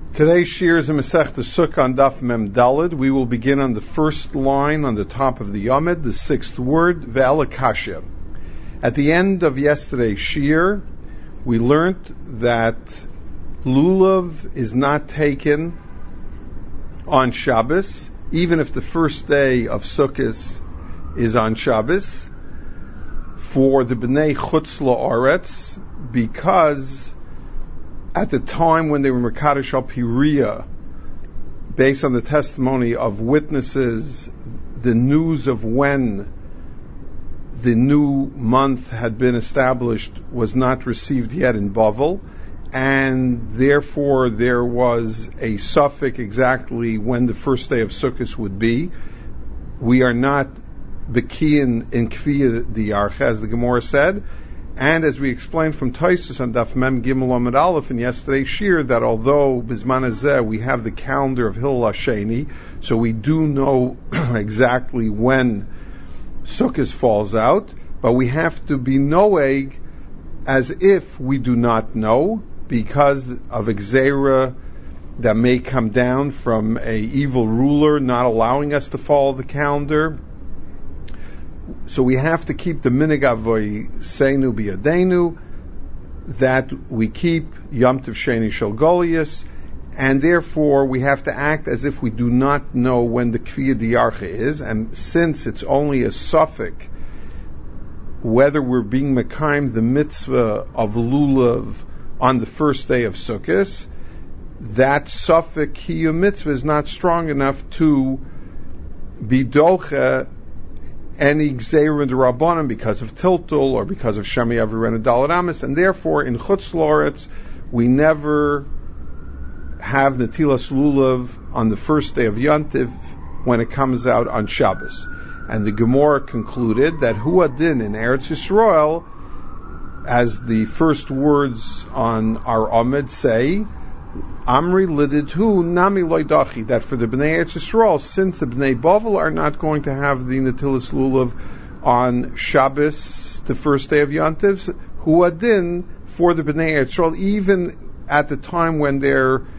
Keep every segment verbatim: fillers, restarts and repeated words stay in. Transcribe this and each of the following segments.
Today's shir is a Masechta Sukkah on Daf Mem Daled. We will begin on the first line on the top of the Yomid, the sixth word, Ve'ela Kashya. At the end of yesterday's shir, we learned that lulav is not taken on Shabbos, even if the first day of Sukkot is on Shabbos, for the Bnei Chutz La'aretz, because at the time when they were Mekadosh al Piriya, based on the testimony of witnesses, the news of when the new month had been established was not received yet in Bavel, and therefore there was a suffix exactly when the first day of Sukkot would be. We are not bekiyin in Kviya Diyarcha, as the Gemara said. And as we explained from Tosfos on Daf Mem Gimel Amud Aleph in yesterday's shir, that although Bizman Hazeh we have the calendar of Hillel Hasheni, so we do know exactly when Sukkot falls out, but we have to be noeg as if we do not know, because of Gzeira that may come down from a evil ruler not allowing us to follow the calendar. So we have to keep the minig avoy seinu biyadenu, that we keep Yom Tov Sheni Shel Golius, and therefore we have to act as if we do not know when the Kviya Diyarcha is, and since it's only a suffix, whether we're being mekayim the mitzvah of lulav on the first day of Sukkot, that suffix kiyum mitzvah is not strong enough to be docha any gzeira d'Rabbanan because of tiltul or because of Shemi Aviren Daled Amos, and therefore in Chutz La'aretz we never have Netilas Lulav on the first day of Yontiv when it comes out on Shabbos. And the Gemara concluded that Hu Adin in Eretz Yisrael, as the first words on our Amid say, Amri lididhu nami loidachi, that for the Bnei Eretz Yisrael, since the Bnei Bavel are not going to have the Netilas Lulav on Shabbos, the first day of Yontiv, Hu Adin for the Bnei Eretz Yisrael, even at the time when they're uh,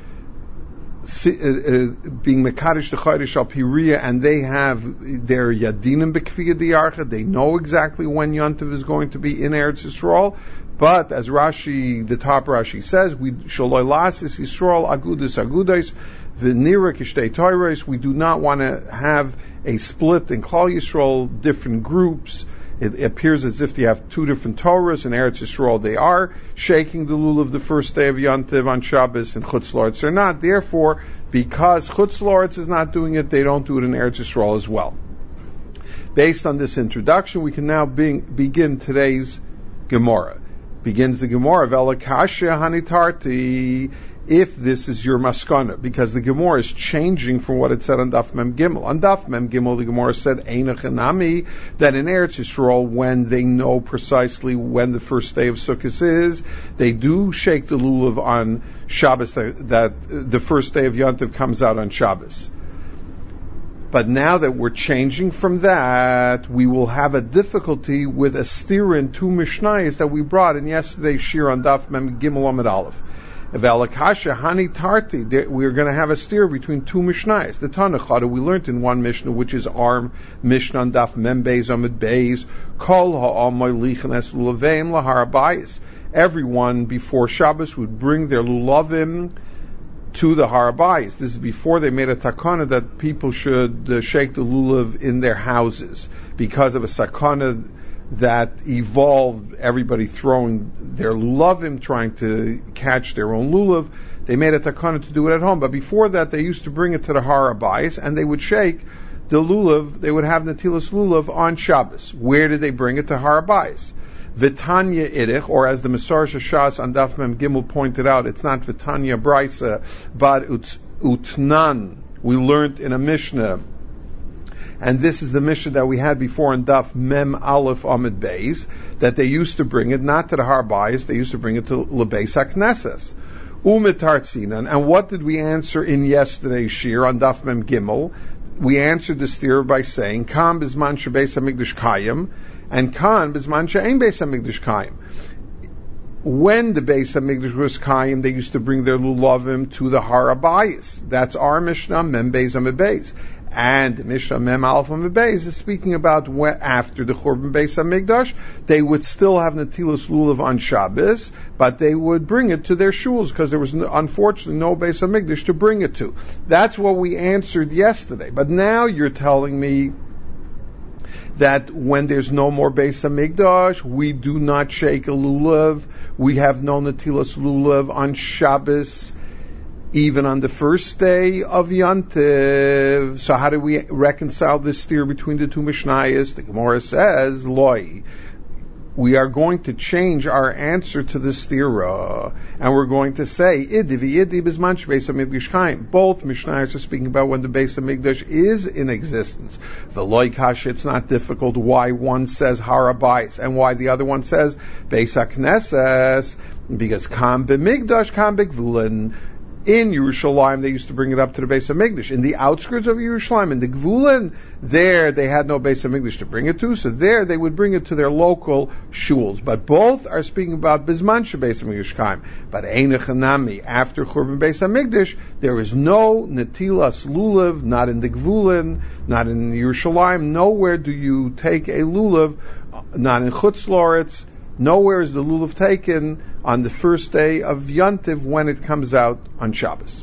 uh, being Mekadosh the Chodesh al Piriya, and they have their Yadinim B'Kviya Diyarcha, they know exactly when Yontiv is going to be in Eretz Yisrael. But as Rashi, the top Rashi says, we shaloi lasis Yisrael agudus agudais v'nira kishtei toiros. We do not want to have a split in Klal Yisrael, different groups. It appears as if they have two different Torahs. In Eretz Yisrael they are shaking the lulav the first day of Yontiv on Shabbos, and Chutz La'aretz are not. Therefore, because Chutz La'aretz is not doing it, they don't do it in Eretz Yisrael as well. Based on this introduction, we can now be, begin today's Gemara. Begins the Gemara, Ve'ela Kashya Hanitarti, if this is your maskana, because the Gemara is changing from what it said on Daf Mem Gimel. On Daf Mem Gimel, the Gemara said, Einach Enami, that in Eretz Yisrael, when they know precisely when the first day of Sukkot is, they do shake the lulav on Shabbos, that, that the first day of Yontiv comes out on Shabbos. But now that we're changing from that, we will have a difficulty with a steer in two Mishnayos that we brought in yesterday's shir on Daf Mem Gimel Amud Aleph. Ve'ela Kashya Hani Tarti, we're going to have a steer between two Mishnayos. The Tanachada we learned in one Mishnah, which is our Mishnah on Daf Mem Beis Amud Beis, Kol ha'amoy lichan es lulaveim lahar bayis. Everyone before Shabbos would bring their lulavim to the Har Bayis. This is before they made a takana that people should uh, shake the lulav in their houses because of a sakana that evolved, everybody throwing their lulavim, trying to catch their own lulav. They made a takana to do it at home, but before that they used to bring it to the Har Bayis, and they would shake the lulav, they would have Netilas Lulav on Shabbos. Where did they bring it? To Har Bayis. Vitanya Irich, or as the Masar Shashas on Daf Mem Gimel pointed out, it's not Vitanya Braisa, but ut, Utnan. We learned in a Mishnah, and this is the Mishnah that we had before in Daf Mem Aleph Amud Beis, that they used to bring it not to the Har Bayis, they used to bring it to Lebeis HaKnesses. Umetartzinan. And what did we answer in yesterday's shir on Daf Mem Gimel? We answered the steer by saying, Kam Bizman Shebeis HaMikdash Kayim, and Kan Bizman She'ein Beis HaMikdash Kayim. when the Beis HaMikdash was Kaim, they used to bring their lulavim to the Har Habayis. That's our Mishnah, Mem Beis Amid Beis. And Mishnah Mem Aleph Amid Beis is speaking about when, after the Churban Beis HaMikdash, they would still have Natilas Lulav on Shabbos, but they would bring it to their shuls, because there was no, unfortunately no Beis HaMikdash to bring it to. That's what we answered yesterday. But now you're telling me that when there's no more Beis HaMikdash, we do not shake a lulav, we have no Natilas Lulav on Shabbos, even on the first day of Yantiv. So how do we reconcile this steer between the two Mishnayos? The Gemara says, Loi. We are going to change our answer to the stira, and we're going to say, Idi v'idi b'zman shebeis hamikdash chaim. Both Mishnayos are speaking about when the Beis Hamikdash is in existence. The Loi Kasha, it's not difficult why one says Har Habayis and why the other one says Beis HaKnesses, because Kam b'mikdash, Kam b'gvulin. In Yerushalayim, they used to bring it up to the Beis HaMikdash. In the outskirts of Yerushalayim, in the Gvulin, there they had no Beis HaMikdash to bring it to, so there they would bring it to their local shuls. But both are speaking about Bizman Shebeis HaMikdash Chaim. But Einach Hanami, after Churban Beis HaMikdash, there is no Natilas Lulav, not in the Gvulin, not in Yerushalayim. Nowhere do you take a Lulav, not in Chutz Loretz. Nowhere is the lulav taken on the first day of Yantiv when it comes out on Shabbos.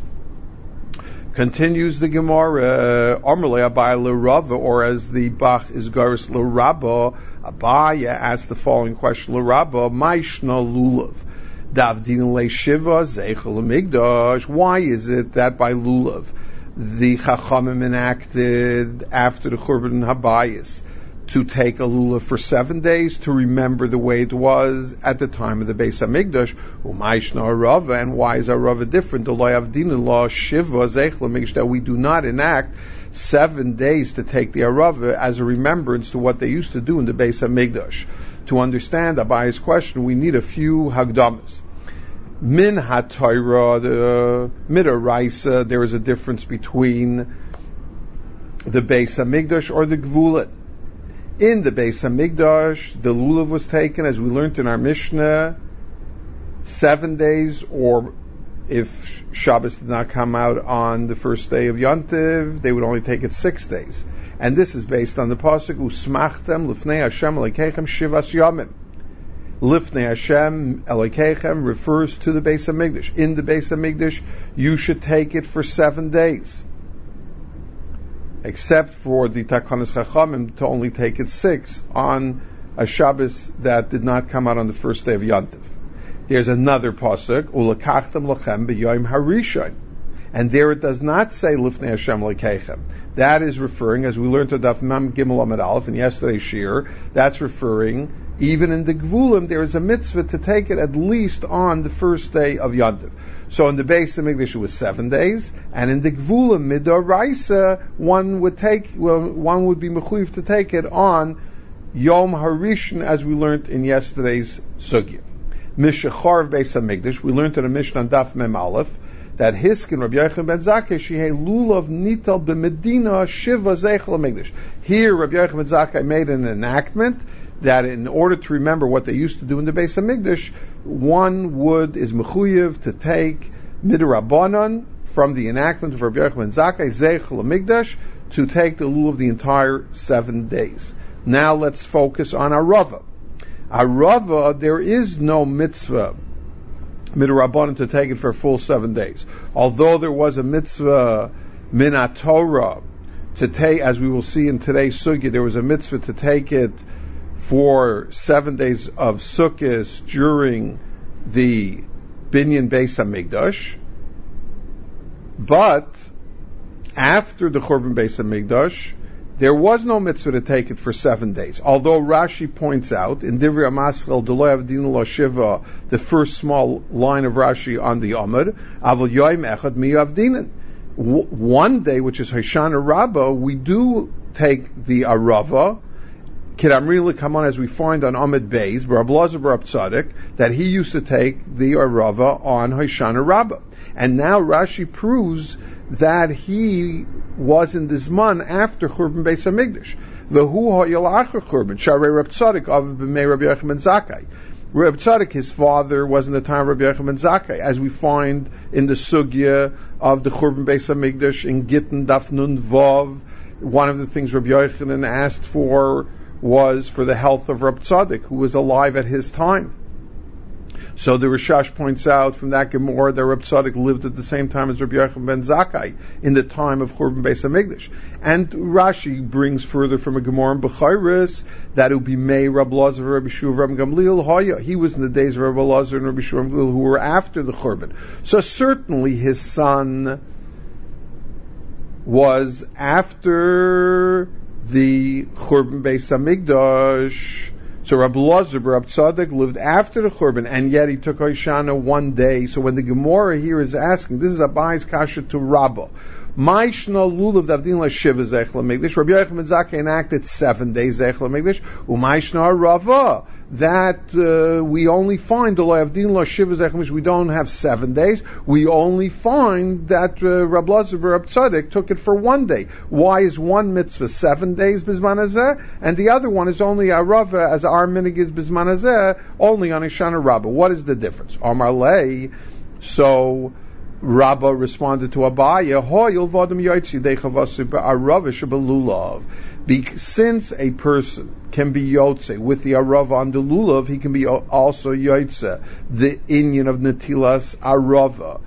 Continues the Gemara, Amrle Abaya l'Rava, or as the Bach is Garis l'Rabba, Abaya asked the following question, l'Rabba, Maishna lulav, Davdin le Shiva, Zeichel Migdash. Why is it that by lulav, the Chachamim enacted after the Churban Habayis, to take a lulav for seven days to remember the way it was at the time of the Beis HaMikdash? Umayshna Arava, and why is Arava different? The law of Din law Shiva Zeichel Migdash, that we do not enact seven days to take the Arava as a remembrance to what they used to do in the Beis HaMikdash. To understand Abaya's question, we need a few Hagdamas. Min HaTorah, the Midoraisa, there is a difference between the Beis HaMikdash or the Gvulit. In the Beis HaMikdash, the lulav was taken, as we learned in our Mishnah, seven days, or if Shabbos did not come out on the first day of Yantiv, they would only take it six days. And this is based on the pasuk, Usmachtem lifnei Hashem Elokeichem shivas yamim. Lifnei Hashem Elokeichem refers to the Beis HaMikdash. In the Beis HaMikdash, you should take it for seven days. Except for the Takanas Chachamim to only take it six on a Shabbos that did not come out on the first day of Yantiv. There's another pasuk, Ulakachtem lachem b'yoyim harishon, and there it does not say Lifnei Hashem Elokeichem. That is referring, as we learned to Daf Mem Gimel Amud Aleph in yesterday's shir, that's referring, even in the Gvulim, there is a mitzvah to take it at least on the first day of Yantiv. So in the Beis HaMikdash it was seven days, and in the Gvulim Midoraisa, one would take, well, one would be mechuyev to take it on Yom Harishon, as we learned in yesterday's sugya. Mishachar Beis HaMikdash, we learned in a Mishnah on Daf Mem Aleph that Hiskin Rabbi Yochanan ben Zakkai shehei lulav nital b'medina shiva zeichel HaMikdash. Here Rabbi Yochanan ben Zakkai made an enactment that in order to remember what they used to do in the Beis HaMikdash, one would, is mechuyev to take midrabanan from the enactment of Rabbi Yochanan ben Zakkai, Zeichel HaMikdash, to take the lulav the entire seven days. Now let's focus on Arava. Arava, there is no mitzvah midrabanan to take it for a full seven days. Although there was a mitzvah min Torah to take, as we will see in today's sugya, there was a mitzvah to take it for seven days of Sukkot during the Binyan Beis HaMikdash, but after the Churban Beis HaMikdash, there was no mitzvah to take it for seven days. Although Rashi points out in Divrei HaMaschil Deloy Avdin Lo Shiva, the first small line of Rashi on the Amud, Avol Yoim Echad Mi Avdinin. One day, which is Hoshana Rabbah, we do take the Arava. Kidamri L'Kamon, as we find on Amud Beis, Bar Abelazar Bar Tzadik, that he used to take the Arava on Hoshana Rabbah. And now Rashi proves that he was in this man after Churban Beis HaMikdash. V'hu ha'yal acher Churban, Sharei Rab Tzadik, Av b'mei Rabbi Yochanan ben Zakkai. Reb Tzadok, his father, was in the time of Rabbi Yochanan ben Zakkai, as we find in the sugya of the Churban Beis Hamikdash in Gittin Daf Nun Vav. One of the things Rabbi Yochanan asked for was for the health of Reb Tzadok, who was alive at his time. So the Rishash points out from that Gemara that Reb Tzadok lived at the same time as Rabbi Yochanan ben Zakkai in the time of Churban Beis Hamikdash. And Rashi brings further from a Gemara in Bechairis that it would be May Reb Lazar, Rabbi Shua, Rabbi Gamliel Hoya. He was in the days of Rabbi Lazar and Rabbi Shua and Gamliel who were after the Churban. So certainly his son was after the Churban Beis Hamikdash. So Rabbi Lazar, Rabbi Tzadok lived after the Churban, and yet he took Hoshana one day. So when the Gemara here is asking, this is Abai's kasha to Rabbah. Ma'ishna lulav davdin la shiva zech lamigdash. Rabbi Yochanan ben Zakkai enacted seven days zech lamigdash. U'ma'ishna rava. That uh, we only find the avdin la shiva zech lamigdash. We don't have seven days. We only find that uh, Rabbi Lazar, Rabbi Tzadok took it for one day. Why is one mitzvah seven days bizman hazeh, and the other one is only a rava, as our minig is bizman hazeh, only on Ishana Rabbah? What is the difference? Amar lei. So Rabbah responded to Abaya, Hoyil vadam yaitzi dechavasi ba'arava shebelulav. Since a person can be yotze with the arava on the lulav, he can be also yotze the inyan of netilas arava.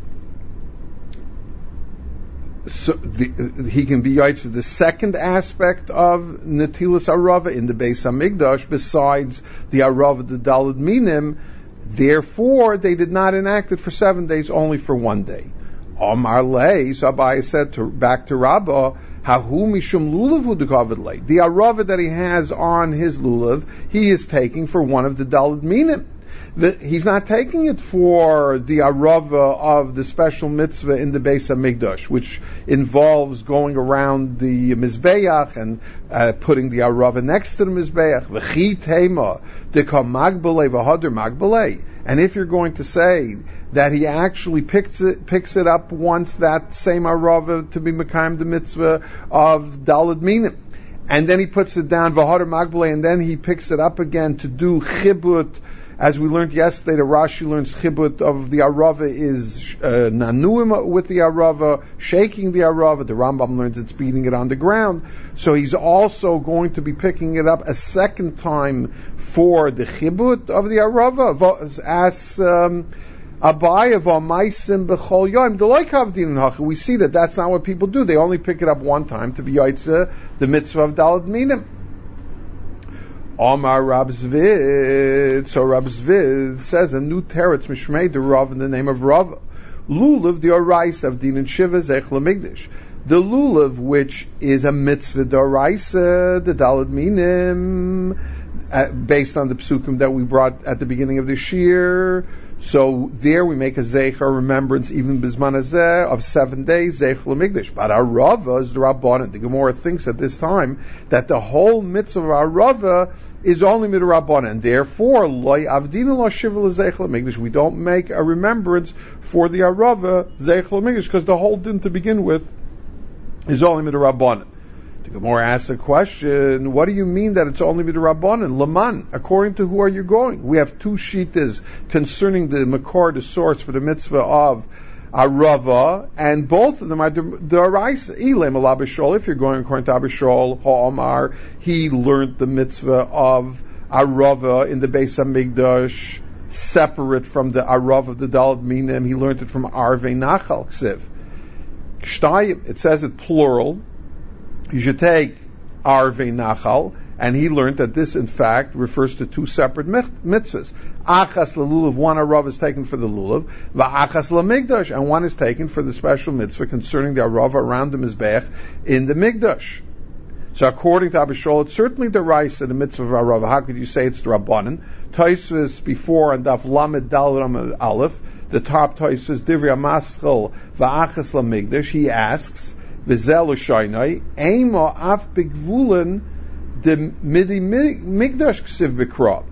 So the, he can be yotze the second aspect of netilas arava in the Beis Hamikdash, besides the arava the daled minim. Therefore, they did not enact it for seven days, only for one day. Amar lei, so Abai said to, back to Rabbah, Hahu mishum lulav hu dekavid lei. The arava that he has on his lulav, he is taking for one of the daled minim. The, he's not taking it for the arava of the special mitzvah in the Beis Hamikdash, which involves going around the mizbeach and uh, putting the arava next to the mizbeach. V'chi tema dekam magbelei v'hader magbelei. And if you're going to say that he actually picks it picks it up once, that same arava to be mekayim the mitzvah of daled minim, and then he puts it down v'hader magbelei, and then he picks it up again to do chibut. As we learned yesterday, the Rashi learns chibut of the arava is uh, nanuim with the arava, shaking the arava. The Rambam learns it's beating it on the ground. So he's also going to be picking it up a second time for the chibut of the arava. As um, Abaya v'maisim b'chol yom d'loy kavdin hacha. We see that that's not what people do. They only pick it up one time to be yaitze the mitzvah of daled minim. Omar Rab Zvid. So Rab Zvid says a new teretz mishmei the Rav in the name of Rav. Lulav the Orais of Din and Shiva Zech Lamigdash. The lulav, which is a mitzvah d'oraisa, the daled minim, uh, based on the psukim that we brought at the beginning of this year. So there we make a zeicha remembrance, even bisman hazeh, of seven days zeich lamigdash. But our rava is the rabbanan. The Gemara thinks at this time that the whole mitzvah of our rava is only midrabbanan, and therefore loy avdina lo shiva zeich lamigdash. We don't make a remembrance for the arava zeich lamigdash because the whole din to begin with is only midrabbanan. The Gemara asks a question, what do you mean that it's only midrabbanan? Laman, according to who are you going? We have two shitas concerning the makor, the source for the mitzvah of arava, and both of them are the Araisa. Ilem al Abishol, if you're going according to Abishol, Ha'omar, he learned the mitzvah of arava in the Beis Hamikdash, separate from the arava of the daled minim. He learned it from Arvei Nachal Ksiv. Shtayim, it says it plural. You should take Arvei Nachal, and he learned that this, in fact, refers to two separate mitzvahs. Achas lulav, one arav is taken for the lulav, va'achas lamigdash, and one is taken for the special mitzvah concerning the arav around the mizbeach in the migdash. So according to Abishol, it's certainly the rice of the mitzvah of arav. How could you say it's the rabbanan? Taisvus before and daf lamed dal lamed aleph, the top Taisvus divrei amaschel va'achas lamigdash. He asks, v'zel ushaynai ema af begvulen the midi migdash ksiv b'kra.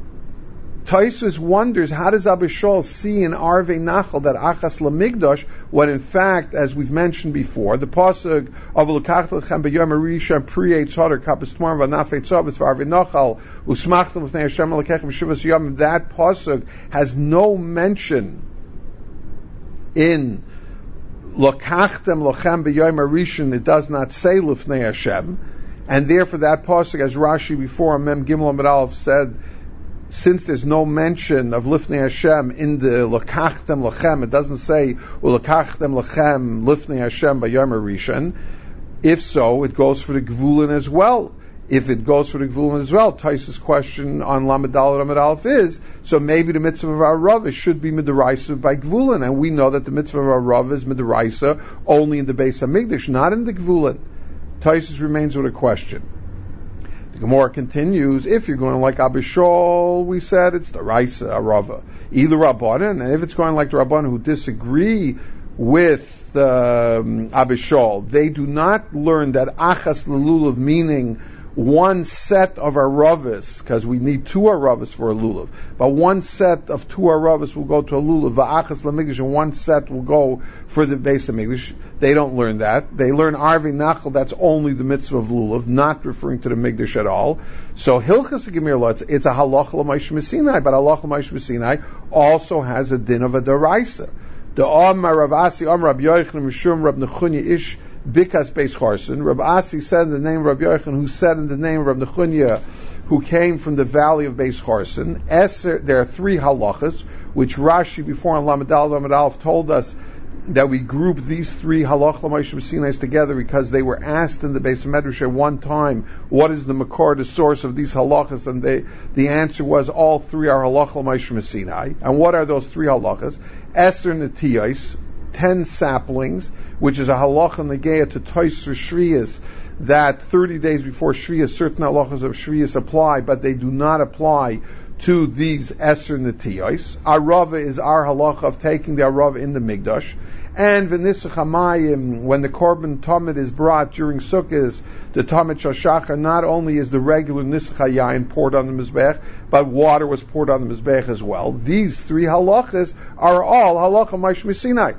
Taisvus wonders, how does Abishol see in Arvei Nachal that achas lamigdash when in fact, as we've mentioned before, the pasuk of L'kachta lechem b'yom harishon pri eitz hadar kapis tmar v'naf eitz avis v'arvei nachal usmachtem l'fnei Hashem l'kechem b'shivas yom, that pasuk has no mention in L'kachtem lechem b'yom harishon. It does not say l'fnei Hashem, and therefore that pasuk, as Rashi before Mem Gimel Amud Aleph said, since there's no mention of Lifnei Hashem in the L'kachtem Lechem, it doesn't say L'kachtem Lechem Lifnei Hashem B'Yom Rishon. If so, it goes for the Gvulin as well. If it goes for the Gvulin as well, Taisa's question on Lamed Daled Amud Aleph is, so maybe the mitzvah of our Rav should be Midaraisa by Gvulin, and we know that the mitzvah of our Rav is Midaraisa only in the Beis HaMikdash, not in the Gvulin. Taisus remains with a question. The Gemara continues, if you're going like Abishol, we said it's the Raisa, Arava. Either Rabbanan, and if it's going like the Rabbanan who disagree with um, Abishol, they do not learn that Achas Lelulav, meaning one set of Aravas, because we need two Aravas for a Lulav, but one set of two Aravas will go to a Lulav, Va'achas Lamigdash, and one set will go for the Beis HaMikdash. They don't learn that. They learn Arvei Nachal, that's only the mitzvah of Lulav, not referring to the Migdash at all. So Hilchas Gemir Lo, it's, it's a Halach L'Maish Messinai, but Halach L'Maish Messinai also has a din of a Daraisa. The Amar Rav Asi, Amar Rabbi Yochanan, Mishum Rab Nechunya Ish, Bikas Beis Charson. Rabbi Asi said in the name of Rabbi Yochanan, who said in the name of Rabbi Nechunya, who came from the valley of Beis Charson. Eser, there are three halachas, which Rashi before in Lamed Daled Amud Aleph told us that we group these three halach l'maish Messinais together because they were asked in the Beis Medrash at one time, what is the makor, the source of these halachas? And they, the answer was all three are halach l'maish Messinai. And what are those three halachas? Eser netiyos, ten saplings, which is a halacha negeya to Tosfos Shriyas, that thirty days before Shriyas, certain halachas of Shriyas apply, but they do not apply to these Eser Netiyos. Arava is our halacha of taking the Arava in the Migdash. And V'nisach HaMayim, when the Korban Tamid is brought during Sukkot, the Tamid Shashachar, not only is the regular Nisach HaYayin poured on the Mizbech, but water was poured on the Mizbech as well. These three halachas are all halacha Maish Messinai.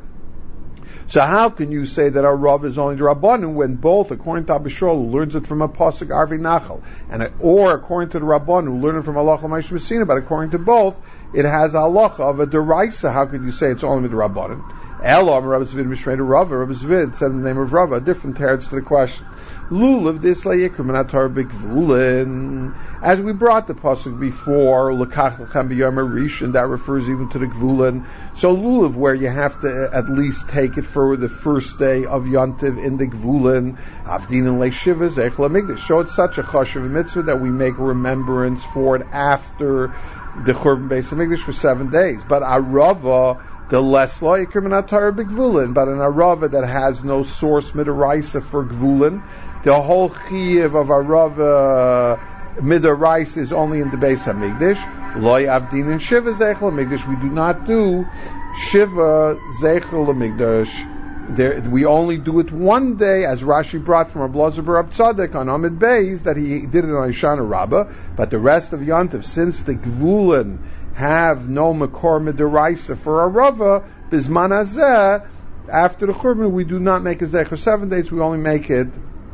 So how can you say that our Rav is only the Rabbanim when both, according to Abishol, who learns it from a Pasuk Arvei Nachal, and or according to the Rabbanim who learn it from Halacha Maish Messinai, but according to both, it has a halacha of a deraisa. How could you say it's only the Rabbanim? Elam Rabbi Zvid Mishmei to Rava. Rabbi Zvid said in the name of Rava, a different teretz to the question. Lulav this layikum anatar b'gvulin. As we brought the pasuk before, l'kach l'chem b'yom harishon, that refers even to the gvulin. So lulav, where you have to at least take it for the first day of yontiv in the gvulin, avdin and leishiva zeich lamigdash. So it's such a chashuv mitzvah that we make remembrance for it after the Churban Beis HaMikdash for seven days. But arava, the less lo'ikim and atar b'gvulin, but an arava that has no source midaraisa for gvulin, the whole chiyuv of arava midaraisa is only in the Beis HaMikdash. Loi avdin and shiva zeichel hamikdash. We do not do shiva zeichel hamikdash. There, we only do it one day, as Rashi brought from Rabbi Elazar bar Tzadok on Amid Beis, that he did it on Hoshana Rabbah. But the rest of Yontif, since the gvulin have no makor midaraisa for a rava, bizman hazeh, after the Churban, we do not make a zecher seven days, we only make it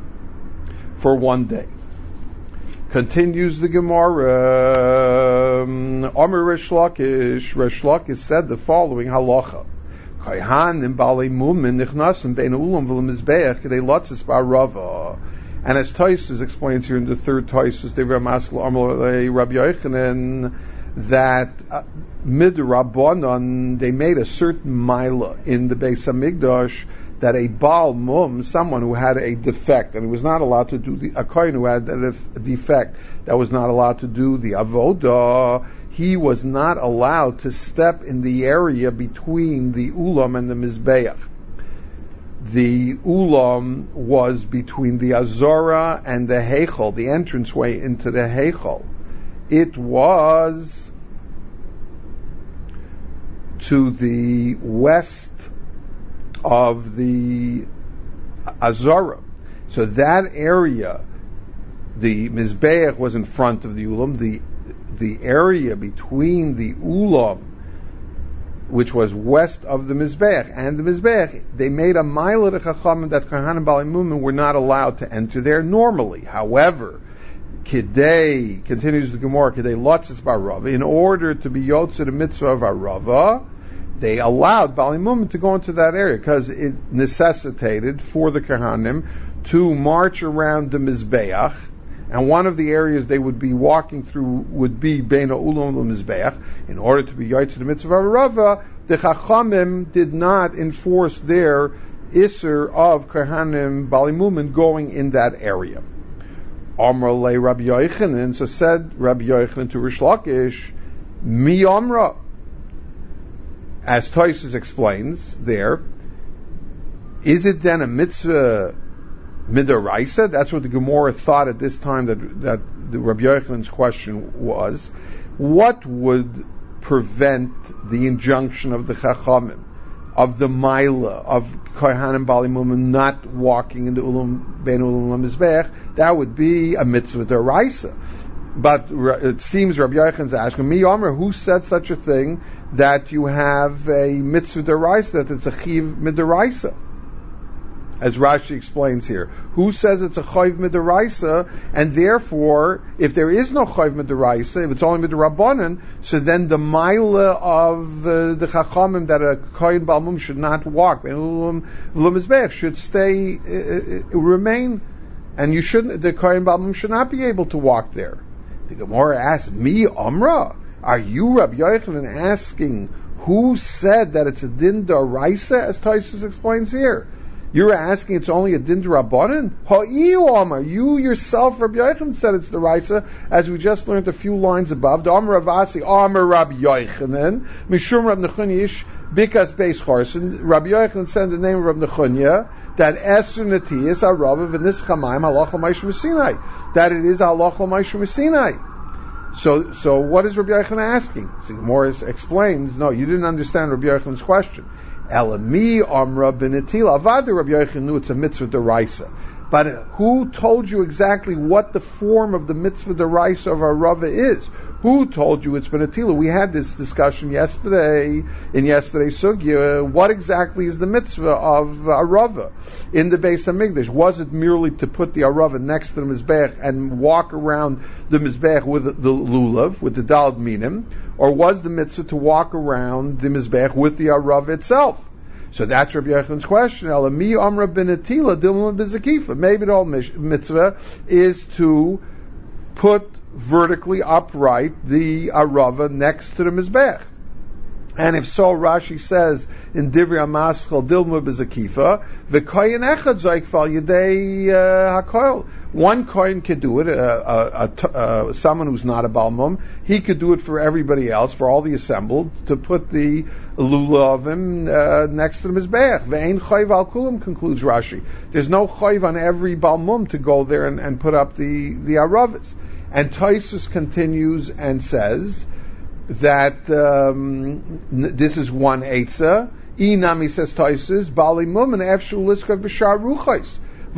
for one day. Continues the Gemara, Omer Resh Lakish, Resh Lakish said the following halacha. And as Tosfos explains here in the third Tosfos, they were Maskal Amar Rabbi Yochanan, that uh, mid-Rabbanon, they made a certain mila in the Beis HaMikdash that a Baal Mum, someone who had a defect, and he was not allowed to do the, a kohen who had a defect, that was not allowed to do the avodah, he was not allowed to step in the area between the ulam and the mizbeach. The ulam was between the azora and the heichal, the entranceway into the heichal. It was to the west of the Azara. So that area, the Mizbeach was in front of the Ulam. The the area between the Ulam which was west of the Mizbech, and the Mizbech, they made a mile to Chachamim that Kohanim Bali Mumim were not allowed to enter there normally. However, Kidei, continues the Gemara, Kidei Lotzis Barava, in order to be Yotze the mitzvah of Arava, they allowed Bali Mumim to go into that area, because it necessitated for the Kohanim to march around the Mizbeach, and one of the areas they would be walking through would be Bein Ha'ulam L'Mizbeach. In order to be Yotze the mitzvah of Arava, the Chachamim did not enforce their Isser of Kohanim Bali Mumim going in that area. Amar le Rabbi Yochanan, so said Rabbi Yochanan to Rish Lakish, Mi Amra. As Tosfos explains there, is it then a mitzvah midaraisa? That's what the Gemara thought at this time that that the Rabbi Yochanan's question was. What would prevent the injunction of the Chachamim, of the Maila, of Kohanim Bali Mumim not walking into Ulam Ben Ulam Mizbech? That would be a mitzvah deraisa. But it seems Rabbi Yochanan's asking, Mi Omer, who said such a thing that you have a mitzvah deraisa, that it's a chiv midaraisa? As Rashi explains here, who says it's a chayv midaraisa, and therefore, if there is no chayv midaraisa, if it's only midrabanan, so then the maila of uh, the chachamim that a kohen balmum should not walk, should stay, uh, remain, and you shouldn't. The kohen balmum should not be able to walk there. The Gemara asks, "Mi Amra, are you Rabbi Yochanan asking who said that it's a din daraisa?" As Tosfos explains here. You're asking it's only a din d'Rabbanan? Ha'iyu Amar, you yourself, Rabbi Yochanan, said it's the Raisa, as we just learned a few lines above. The Amar Ravasi, Amar Rabbi Yochanan, Mishum Rabbi Nechunya Ish, Bikas Beis Chorson. Rabbi Yochanan said in the name of Rabbi Nechunya that Eser Netiyas Arav V'nis Chamaim Halacha Ma'ishim Sinai, that it is Halacha Ma'ishim Sinai. So, so what is Rabbi Yochanan asking? So Morris explains, no, you didn't understand Rabbi Yochanan's question. Elami Amra Benetila. Avada Rabbi Yochanan knew it's a mitzvah deraisa. But who told you exactly what the form of the mitzvah deraisa of Arava is? Who told you it's Benetila? We had this discussion yesterday, in yesterday's sugya. What exactly is the mitzvah of Arava in the Beis HaMikdash? Was it merely to put the Arava next to the Mizbech and walk around the Mizbech with the lulav, with the daled minim? Or was the mitzvah to walk around the Mizbech with the Arava itself? So that's Rabbi Yochanan's question. Elami Amra Benetila Dilma Bizakifa. Maybe the whole mitzvah is to put vertically upright the Arava next to the Mizbech. And if so, Rashi says in Divrei HaMaschal Dilma Bizakifa, V'koyin echad zoik fal yedei hakoil. One kohen could do it, uh, uh, uh, someone who's not a balmum, he could do it for everybody else, for all the assembled, to put the lulavim uh, next to the mizbeach. Ve'ein chayv al kulam, concludes Rashi. There's no chayv on every balmum to go there and, and put up the, the aravis. And Tosfos continues and says that um, this is one eitzah. Inami says Tosfos, bali mum and efshu liskav b'shar ruchais.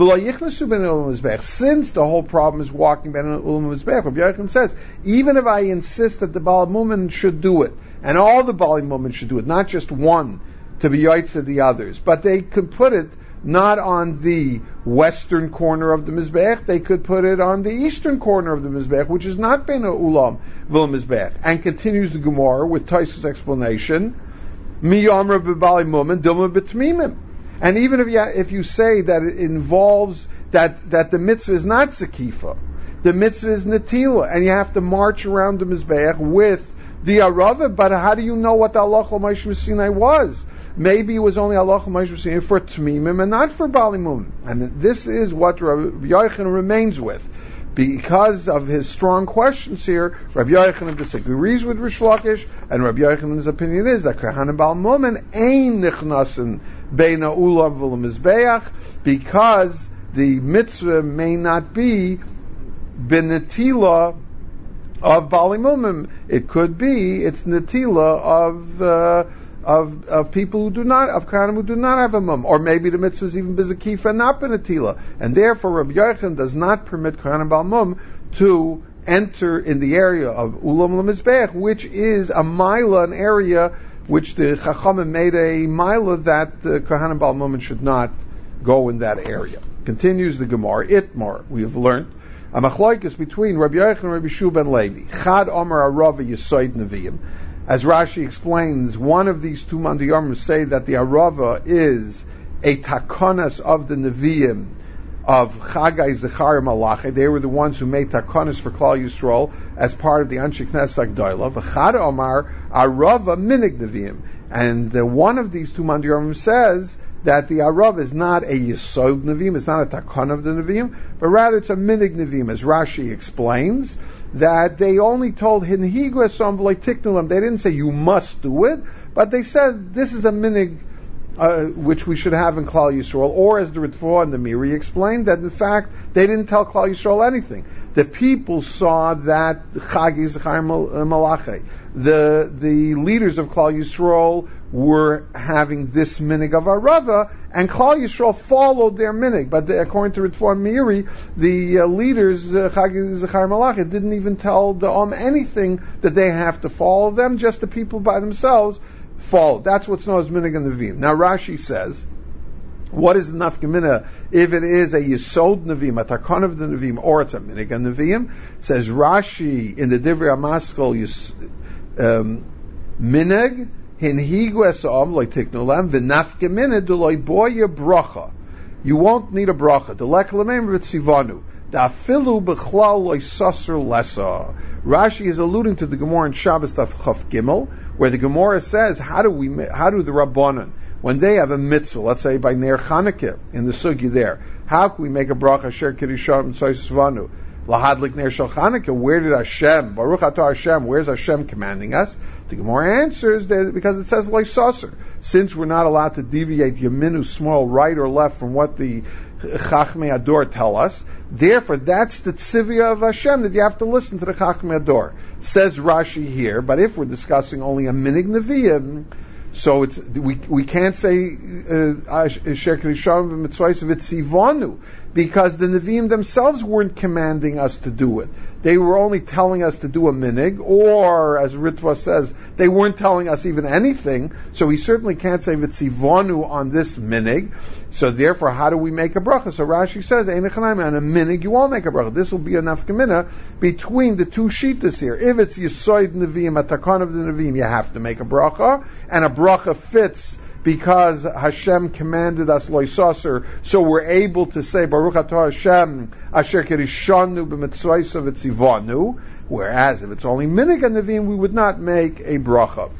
Since the whole problem is walking ben ulam mizbech, Rabbi Yochanan says, even if I insist that the Baal Mumin should do it, and all the Baal Mumin should do it, not just one to be yaitz the others, but they could put it not on the western corner of the mizbech, they could put it on the eastern corner of the mizbech, which is not ben ulam v'l mizbech. And continues the Gemara with Tosfos' explanation, mi yamra b'Baal Mumin dilma b'tmimim. And even if you, if you say that it involves that, that the mitzvah is not Zakifa, the mitzvah is Netila, and you have to march around the Mizbeach with the Arava, but how do you know what the Halacha Ma'ishim Sinai was? Maybe it was only Halacha Ma'ishim Sinai for Tmimim and not for Bali Mum. And this is what Rabbi Yochanan remains with. Because of his strong questions here, Rabbi Yochanan disagrees with Rish Lakish, and Rabbi Yochanan's opinion is that Kohanim Bal Mumin ein nichnasen bein ha'ulam v'l mizbeach, because the mitzvah may not be benetila of Bali Mumim. It could be it's netila of uh, of of people who do not, of Kohanim who do not have a mum, or maybe the mitzvah is even bizakifa and not benetila, and therefore Rabbi Yochanan does not permit Kohanim Bal Mum to enter in the area of Ulam L'Mizbeach, which is a mila, an area which the Chachamim made a mila that the Kohanim Baal Mummin should not go in that area. Continues the Gemara, Itmar, we have learned, a machlokes between Rabbi Yochanan and Rabbi Shua ben Levi. Chad Omer Arava Yisoid Neviim. As Rashi explains, one of these two mandiyarmim say that the Arava is a takonas of the Neviim of Chagai, Zechariah, Malachi. They were the ones who made takonas for Klal Yisrael as part of the Anshe Knesset Agdoila. V'chad Omar Arava Minig Neviim. And uh, one of these two mandiyarmim says that the Arav is not a Yesod Nevi'im, it's not a Takon of the Nevi'im, but rather it's a Minig Nevi'im, as Rashi explains, that they only told Hinhigu Esom V'loi Tiknulam. They didn't say you must do it, but they said this is a Minig uh, which we should have in Klal Yisrael, or as the Ritva and the Miri explained, that in fact they didn't tell Klal Yisrael anything. The people saw that Chagi Zechariah Malachi, the the leaders of Klal Yisrael were having this minig of Arava, and Klal Yisrael followed their minig. But the, according to Ritva and Meiri, the uh, leaders, uh, Chagi Zechariah Malachi, didn't even tell the Om anything that they have to follow them, just the people by themselves followed. That's what's known as minig and Nevi'im. Now Rashi says, what is the nafkamina if it is a Yesod Nevi'im, a Takon of the Nevi'im, or it's a minig and Nevi'im? Says Rashi in the Divrei HaMaskal, um, minig, Hinhigu esam loy tiknulam v'nafkamina deloy boya bracha. You won't need a bracha. Delek lemem v'tzivanu. Da'afilu b'chlal loy saser lesa. Rashi is alluding to the Gemara in Shabbos Daf Chaf Gimel, where the Gemara says, how do we, how do the Rabbanan, when they have a mitzvah, let's say by Ner Chanukah in the sugi there, how can we make a bracha sher kirisham tzayisvanu? Lahadlik Ner Shal Chanukah. Where did Hashem, Baruch Atah Hashem, where's Hashem commanding us? The Gemara answers that because it says leisaser. Since we're not allowed to deviate yaminu, small, right or left from what the Chachmei Ador tell us, therefore that's the tzivia of Hashem, that you have to listen to the Chachmei Ador. Says Rashi here, but if we're discussing only a minig nevi'im, so it's we we can't say Asher Kirisham v'mitzvayis v'tzivanu, because the Nevi'im themselves weren't commanding us to do it. They were only telling us to do a minig, or as Ritva says, they weren't telling us even anything. So we certainly can't say v'tzivanu on this minig. So therefore, how do we make a bracha? So Rashi says, "Ein echanaim on a minig, you won't make a bracha." This will be a nafkamina between the two shittas here. If it's Yisoid Nevi'im, a takon of the Nevi'im, you have to make a bracha, and a bracha fits because Hashem commanded us loisaser, so we're able to say Baruch Atah Hashem Asher Kirishanu b'mitzvayis v'tzivanu. Whereas if it's only minig and Nevi'im, we would not make a bracha.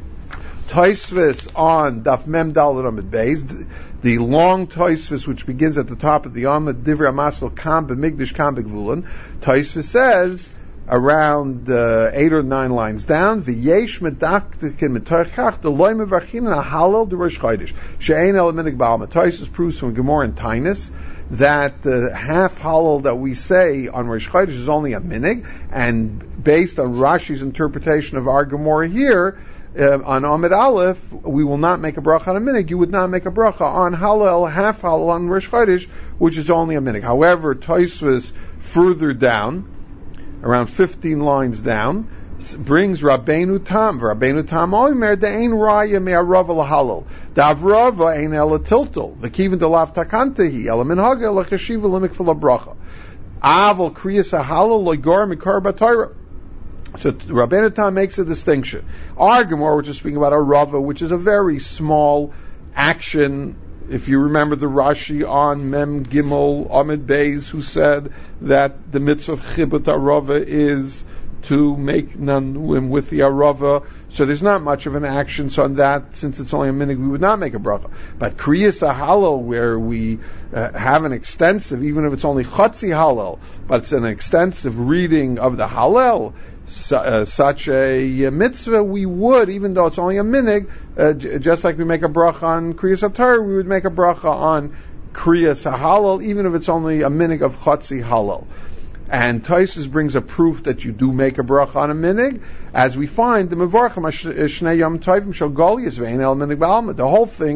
Tosfos on Daf Mem Daled Amud Beis, the long Tosfos which begins at the top of the Amud, Divrei HaMaskal Kam b'Migdash Kam b'Gvulin. Tosfos says, around uh, eight or nine lines down, v'yesh medaktikin metochach deloy mevarchin a halal de Rosh Chodesh she'ein el minig ba'al. Tosfos proves from Gemara and Tainus that the half halal that we say on Rosh Chodesh is only a minig, and based on Rashi's interpretation of our Gemara here, uh, on Amud Aleph, we will not make a bracha on a minig. You would not make a bracha on halal, half halal on Rosh Chodesh, which is only a minig. However, Tosfos further down, around fifteen lines down, brings Rabbeinu Tam. Rabbeinu Tam oimer de ein raya me arava lahalal. Da avrava ein ela tiltal. V'kivin de lav takantehi ela minhaga ela cheshiva lemikfel bracha. Aval kriyas ahalal loigor mikar batayra. So Rabbeinu Tam makes a distinction. Our Gemara, we're just speaking about a rava, which is a very small action. If you remember the Rashi on Mem Gimel Amud Beis, who said that the mitzvah of Chibut Arava is to make nanuim with the Arava, so there's not much of an action. So on that, since it's only a minig, we would not make a bracha. But Kriyas Halal, where we uh, have an extensive, even if it's only Chatzi Halal, but it's an extensive reading of the Halal, Su- uh, such a uh, mitzvah, we would, even though it's only a minig, uh, j- just like we make a bracha on Kriyas HaTorah, we would make a bracha on Kriyas HaHalal, even if it's only a minig of Chatzi Halal. And Tosfos brings a proof that you do make a bracha on a minig, as we find the Mevarchim Shnei Yom Tovim Shel Golius Ve'ein El Minig Ba'alma. The whole thing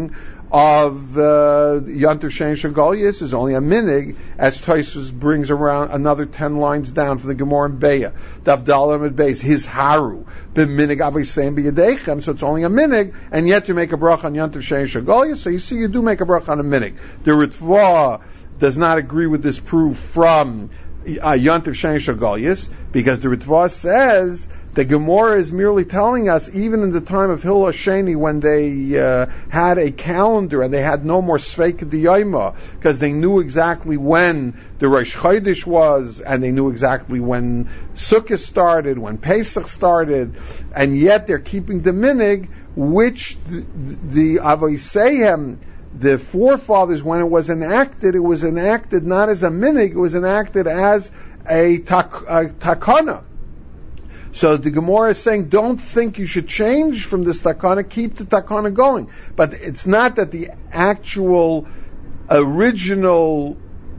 of uh, Yantiv Shein Shagolius is only a minig, as Tosfos brings around another ten lines down from the Gemara in Beya. Dav Dalam at Beis, his haru, b'minig avayseim b'yadechem, so it's only a minig, and yet you make a bracha on Yantiv Shein Shagolius, so you see you do make a bracha on a minig. The Ritva does not agree with this proof from uh, Yantiv Shein Shagolius, because the Ritva says the Gemara is merely telling us, even in the time of Hillel Sheni, when they uh, had a calendar and they had no more Sveika D'Yoma, because they knew exactly when the Rosh Chodesh was, and they knew exactly when Sukkot started, when Pesach started, and yet they're keeping the minig, which the, the Avosehem, the forefathers, when it was enacted, it was enacted not as a minig, it was enacted as a, tak, a takana. So the Gemara is saying, don't think you should change from this takana, keep the takana going. But it's not that the actual original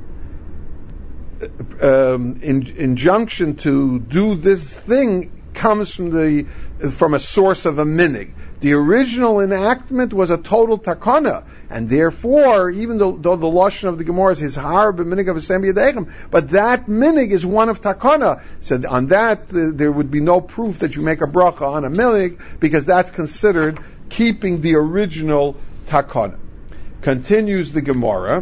um, in, injunction to do this thing comes from the from a source of a minig. The original enactment was a total takana, and therefore, even though, though the lashon of the Gemara is his har b'minig of Hashem b'yadechem, but that minig is one of takana. So on that, uh, there would be no proof that you make a bracha on a minig, because that's considered keeping the original takana. Continues the Gemara.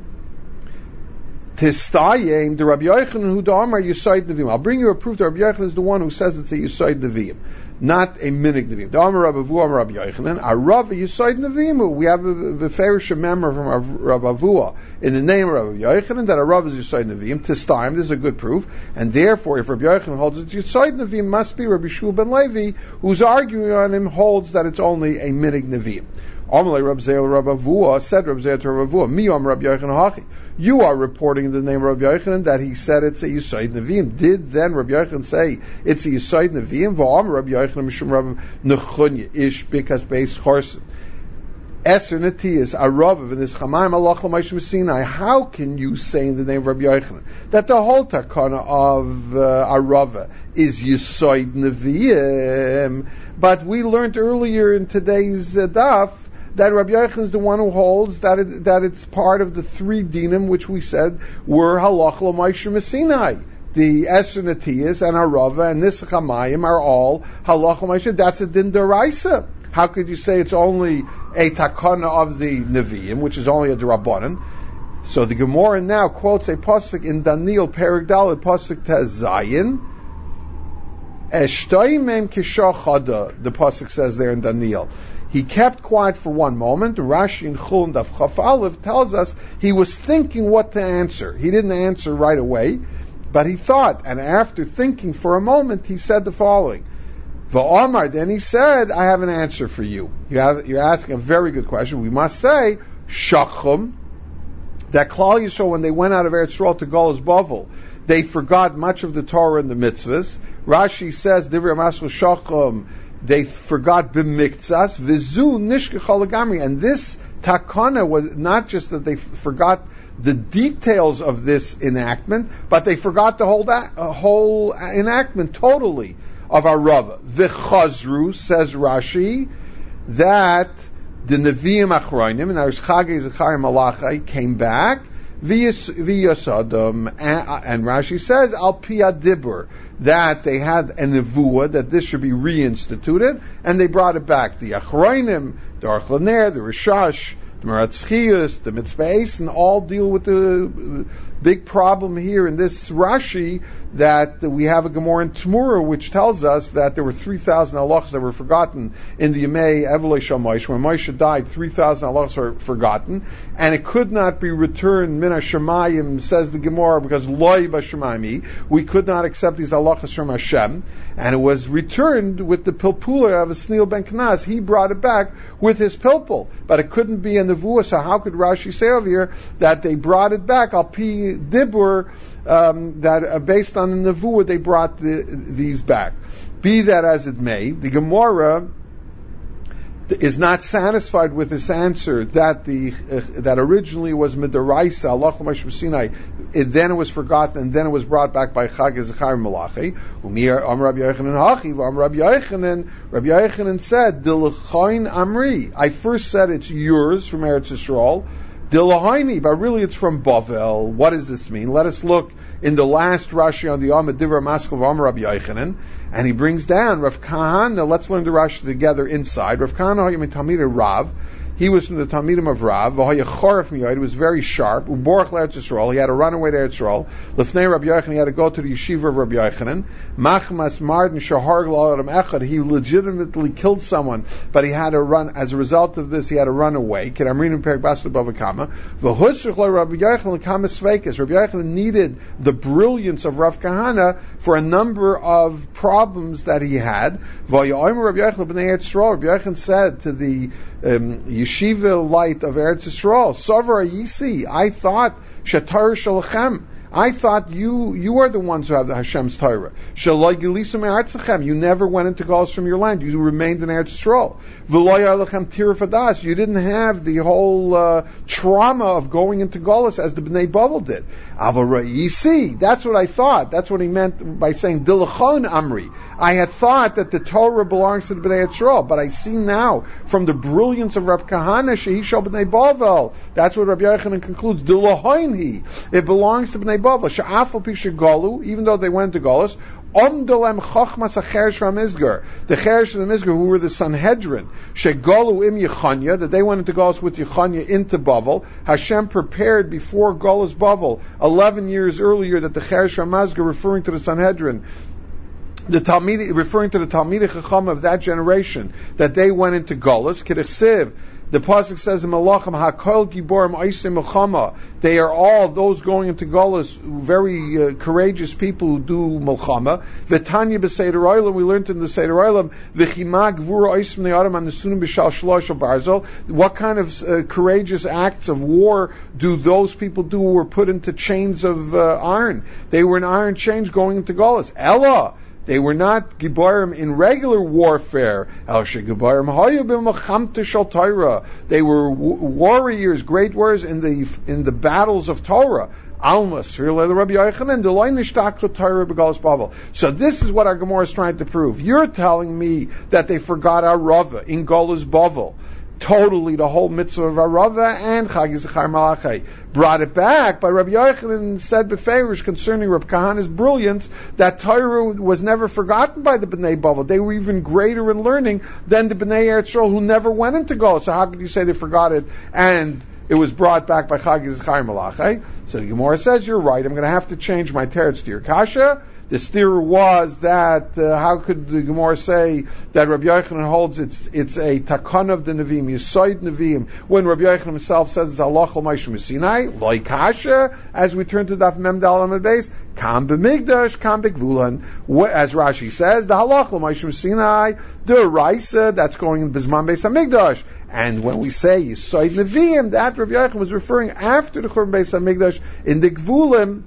Tistayim, the Rabbi Yochanan who damar Yisayid Neviim. I'll bring you a proof that Rabbi Yochanan is the one who says it's a Yisayid Neviim, not a minig Neviim. Damar Rabbi Avua, Rabbi Yochanan, a Rav Yisayid Neviim. We have a Beferish member from Rabbi Avua in the name of Rabbi Yochanan that a Rav is Yisayid Neviim. Tistayim, this is a good proof, and therefore, if Rabbi Yochanan holds it's Yisayid Neviim, must be Rabbi Shua ben Levi, who's arguing on him, holds that it's only a minig Neviim. Amalei Rabbi Zeil Rabbi Avua said Rabbi Zeil to Rabbi Avua, Mi Om Rabbi Yochanan Hachi. You are reporting in the name of Rabbi Yochanan that he said it's a Yisayid Neviim. Did then Rabbi Yochanan say it's a Yisayid Neviim? V'am Rabbi Yochanan Mishum Rabbi Nechunya Ish Bikas Beis Chorson. Eser Netiyas Arav in this Chamaim Allah L'Maishim Sinai. How can you say in the name of Rabbi Yochanan that the whole takana of uh, Arava is Yisayid Neviim? But we learned earlier in today's uh, daf that Rabbi Yochanan is the one who holds that it, that it's part of the three dinim which we said were halach l'maisher Sinai. The Eser Netiyas and Arava and Nisach HaMayim are all halach l'maisher. That's a din d'oraisa. How could you say it's only a takana of the Nevi'im, which is only a d'Rabbanan? So the Gemara now quotes a pasuk in Daniel Perek Daled pasuk Tezayin. Eshtoimem kishachada. The pasuk says there in Daniel. He kept quiet for one moment. Rashi in Chulun Daf Chaf Aleph tells us he was thinking what to answer. He didn't answer right away, but he thought, and after thinking for a moment, he said the following. V'Omar, then he said, I have an answer for you. you have, you're asking a very good question. We must say, Shachum, that Klal Yisrael, when they went out of Eretz Yisrael to Golas Bavel, they forgot much of the Torah and the mitzvahs. Rashi says, Divrei Masru Shachum, they forgot b'miktzas v'zu nishkachal legamri, and this takana was not just that they f- forgot the details of this enactment, but they forgot the whole da- uh, whole enactment totally of Arava. V'chazru, says Rashi, that the Nevi'im Achronim and Arishchage Zechariah Malachai came back v'yasadam, and Rashi says al piyad dibur, that they had a nevuah that this should be reinstituted, and they brought it back. The Achronim, the Aruch LaNer, the Rishash, the Meratzchius, the Mitzvah, and all deal with the big problem here in this Rashi, that we have a Gemara in Tmura which tells us that there were three thousand halachas that were forgotten in the Yemei Evelei Shal Moshe. When Moshe died, three thousand halachas were forgotten, and it could not be returned min hashemayim, says the Gemara, because loy b'shemayim, we could not accept these halachas from Hashem, and it was returned with the pilpula of Asnil ben Kenaz. He brought it back with his pilpul, but it couldn't be a nevuah, so how could Rashi say over here that they brought it back al pi dibur, um, that uh, based on the nevuah they brought the, these back. Be that as it may, the Gemara is not satisfied with this answer that the uh, that originally was midaraisa Allah Moshe Sinai, it, then it was forgotten and then it was brought back by Chag Zechar Malachi. Umir Am Rabbi Yochanan Hachi Am Rabbi Yochanan. Rabbi Yochanan said, "Dilachain Amri." I first said it's yours from Eretz Yisrael. Dilahaini, but really it's from Bavel. What does this mean? Let us look in the last Rashi on the Amud Divra Maskov Am Rabbi Yochanan. And he brings down Rav Kahana. Let's learn the Rashi together inside. Rav Kahana, Talmid Rav. He was from the Talmidim of Rav. He was very sharp. Uborach Eretz Yisrael. He had to run away to Eretz Yisrael. Lefnei Rabbi Yochanan. He had to go to the yeshiva of Rabbi Yochanan. Machmas Marden Shahar G'Ladam Echad. He legitimately killed someone, but he had to run. As a result of this, he had to run away. Kedamrin Perik Basel Bavakama. V'Husrich Rabbi Yochanan Kamas Sveikas. Rabbi Yochanan needed the brilliance of Rav Kahana for a number of problems that he had. V'Yomer Rabbi Yochanan B'nei Eretz Yisrael. Rabbi Yochanan said to the um, yeshiva light of Eretz Yisrael, Savar Yisi, I thought Shatar Shalachem. I thought you you are the ones who have the Hashem's Torah. Shalai Gilisum Eretzachem. You never went into Galus from your land. You remained in Eretz Yisrael. V'loy Alechem Tirafadas. You didn't have the whole uh, trauma of going into Galus as the Bnei Bavel did. Avara Yisi. That's what I thought. That's what he meant by saying Dilachon Amri. I had thought that the Torah belongs to the Bnei Yisrael, but I see now from the brilliance of Rav Kahana Shehi Shal Bnei Bavel. That's what Rabbi Yochanan concludes. Dilahoinhi. It belongs to Bnei Bavel. Sha'afal Pisha Galu, even though they went to Galus. Omdolem Chochmas HaCheresh Ramizgar. The Cheresh and the Mizgar, who were the Sanhedrin. Shegalu Im Yechanya, that they went into Galus with Yechanya into Bavel. Hashem prepared before Galus Bavel, eleven years earlier, that the Cheresh Ramazgar, referring to the Sanhedrin, the Talmid, referring to the Talmidei Chacham of that generation, that they went into Galus. K'dechsev, the pasuk says in Malachim, Hakol Giborim Oisei Milchama. They are all those going into Galus, very uh, courageous people who do Milchama. V'tanya b'Seder Olam, we learned in the Seder Olam, V'chima Gvura Oisei Ne'adam Anesunim B'Shal Shlosh Barzel. What kind of uh, courageous acts of war do those people do who were put into chains of uh, iron? They were in iron chains going into Galus. Ella. They were not Giborim in regular warfare. They were warriors, great warriors in the in the battles of Torah. So this is what our Gemara is trying to prove. You're telling me that they forgot Arava in Golus Bavel. Totally the whole mitzvah of Arava and Chag Zechar Malachi. Brought it back, but Rabbi Yochanan said beferish concerning Rabbi Kahana's brilliance that Torah was never forgotten by the Bnei Bavel. They were even greater in learning than the Bnei Eretz Yisrael who never went into Galus. So how could you say they forgot it and it was brought back by Chag Zechar Malachi? So the Gemara says, you're right, I'm going to have to change my teretz to your kasha. The steer was that, uh, how could the Gemara say that Rabbi Yochanan holds it's it's a takana of the Nevi'im, Yisoid Nevi'im, when Rabbi Yochanan himself says it's Allah Chol Moshe Sinai, Loi Kasha, as we turn to Daf Mem Dal Amud Beis, Kam B'Migdash, Kam B'Gvulan, as Rashi says, the Allah Chol Moshe Sinai, the Raisa, that's going in Bizman Beis HaMikdash. And when we say Yisoid Nevi'im, that Rabbi Yochanan was referring after the Churban Beis HaMikdash, in the Gvulim,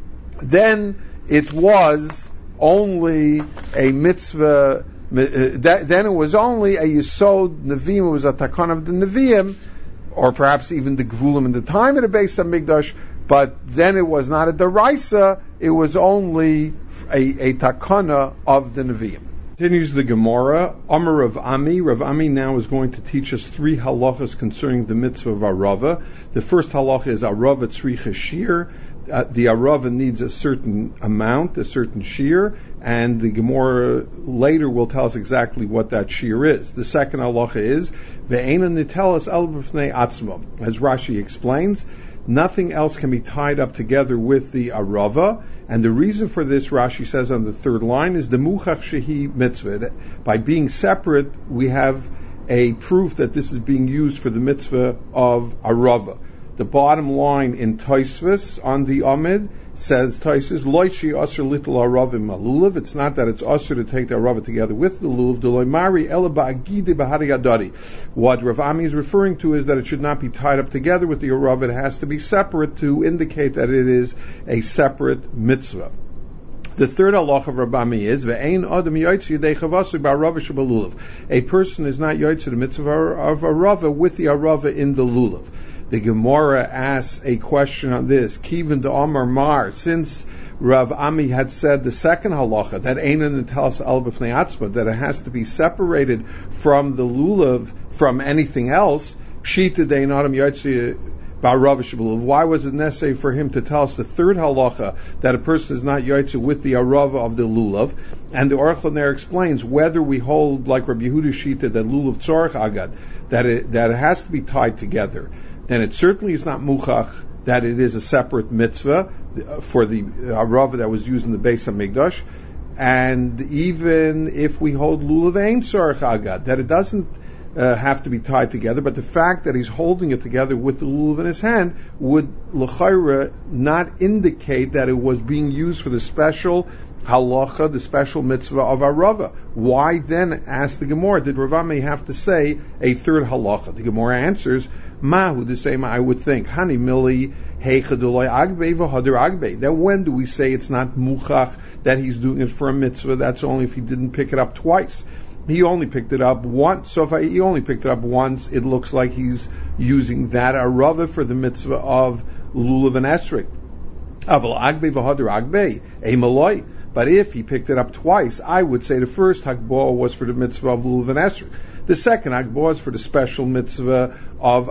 then it was only a mitzvah, uh, that, then it was only a Yisod Nevi'im, it was a Takon of the Nevi'im, or perhaps even the Gvulim in the time of the Beis HaMikdash, but then it was not a Daraisa, it was only a, a Takana of the Nevi'im. Continues the Gemara, Amar Rav Ami. Rav Ami now is going to teach us three halachas concerning the mitzvah of Arava. The first halacha is Arava Tzricha Shir. Uh, the Arava needs a certain amount, a certain shear, and the Gemara later will tell us exactly what that shear is. The second halacha is Ve'ena nitelas el b'fnei atzmo. As Rashi explains, nothing else can be tied up together with the Arava, and the reason for this, Rashi says on the third line, is the muchach shehi mitzvah. By being separate, we have a proof that this is being used for the mitzvah of Arava. The bottom line in Tosfos on the Amid says, Tosfos, Loishi Asr Little Aravim Malulav. It's not that it's Asr to take the Arava together with the Lulav. Deloimari Ela Ba'agide Bahari Adari. What Rav Ami is referring to is that it should not be tied up together with the Arava. It has to be separate to indicate that it is a separate mitzvah. The third halacha of Rav Ami is ve'ein adam yoytze yedei chavasui ba'arava sheba'lulav. A person is not yoytze the mitzvah of a rava with the arava in the lulav. The Gemara asks a question on this. Kivan de Amar Mar, since Rav Ami had said the second halacha that einan netalas al b'fnei atzma, that it has to be separated from the lulav from anything else. Pshita de'ein adam yoytze. Why was it necessary for him to tell us the third halacha that a person is not yoytze with the arava of the lulav? And the Aruch LaNer explains whether we hold like Rabbi Yehuda Shita that lulav tzorach agad, that it that it has to be tied together. Then it certainly is not muchach that it is a separate mitzvah for the arava that was used in the Beis HaMikdash. And even if we hold lulav ein tzorach agad, that it doesn't Uh, have to be tied together, but the fact that he's holding it together with the lulav in his hand would l'chayra not indicate that it was being used for the special halacha, the special mitzvah of arava. Why then, ask the Gemara, did Rav Ami have to say a third halacha? The Gemara answers, Mahu, the same I would think, Hani mili heichadulay agbe v'hader agbe. That when do we say it's not muchach that he's doing it for a mitzvah? That's only if he didn't pick it up twice. He only picked it up once. So if I, he only picked it up once, it looks like he's using that arava for the mitzvah of lulav and esrog. Aval agbe v'hader agbe, a maloi. But if he picked it up twice, I would say the first hagbah was for the mitzvah of lulav and esrog. The second hagbah was for the special mitzvah of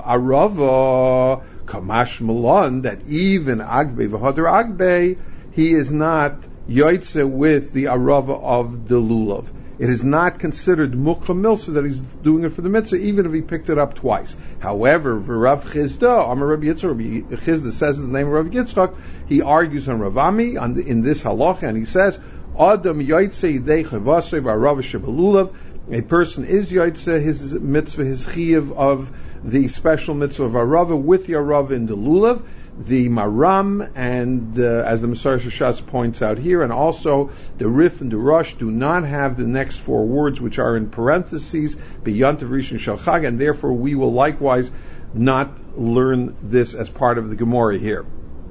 arava, kamash malon, that even agbe v'hader agbe, he is not yoytze with the arava of the lulav. It is not considered mukha milsa that he's doing it for the mitzvah, even if he picked it up twice. However, Rav Chizda, Amar Rabbi Yitzchak, Rabbi Chizda says in the name of Rav Yitzchak, he argues on Rav Ami on the, in this halacha, and he says, Adam yoytze yidei chavasei v'arava shebelulav. A person is yoytze his mitzvah, his chiyuv of the special mitzvah of arava with the arava in the lulav. The Maram and uh, as the Messiah Shashas points out here, and also the Rif and the Rush do not have the next four words, which are in parentheses, B'yantav Rishon Shel Chag, and therefore we will likewise not learn this as part of the Gemara here.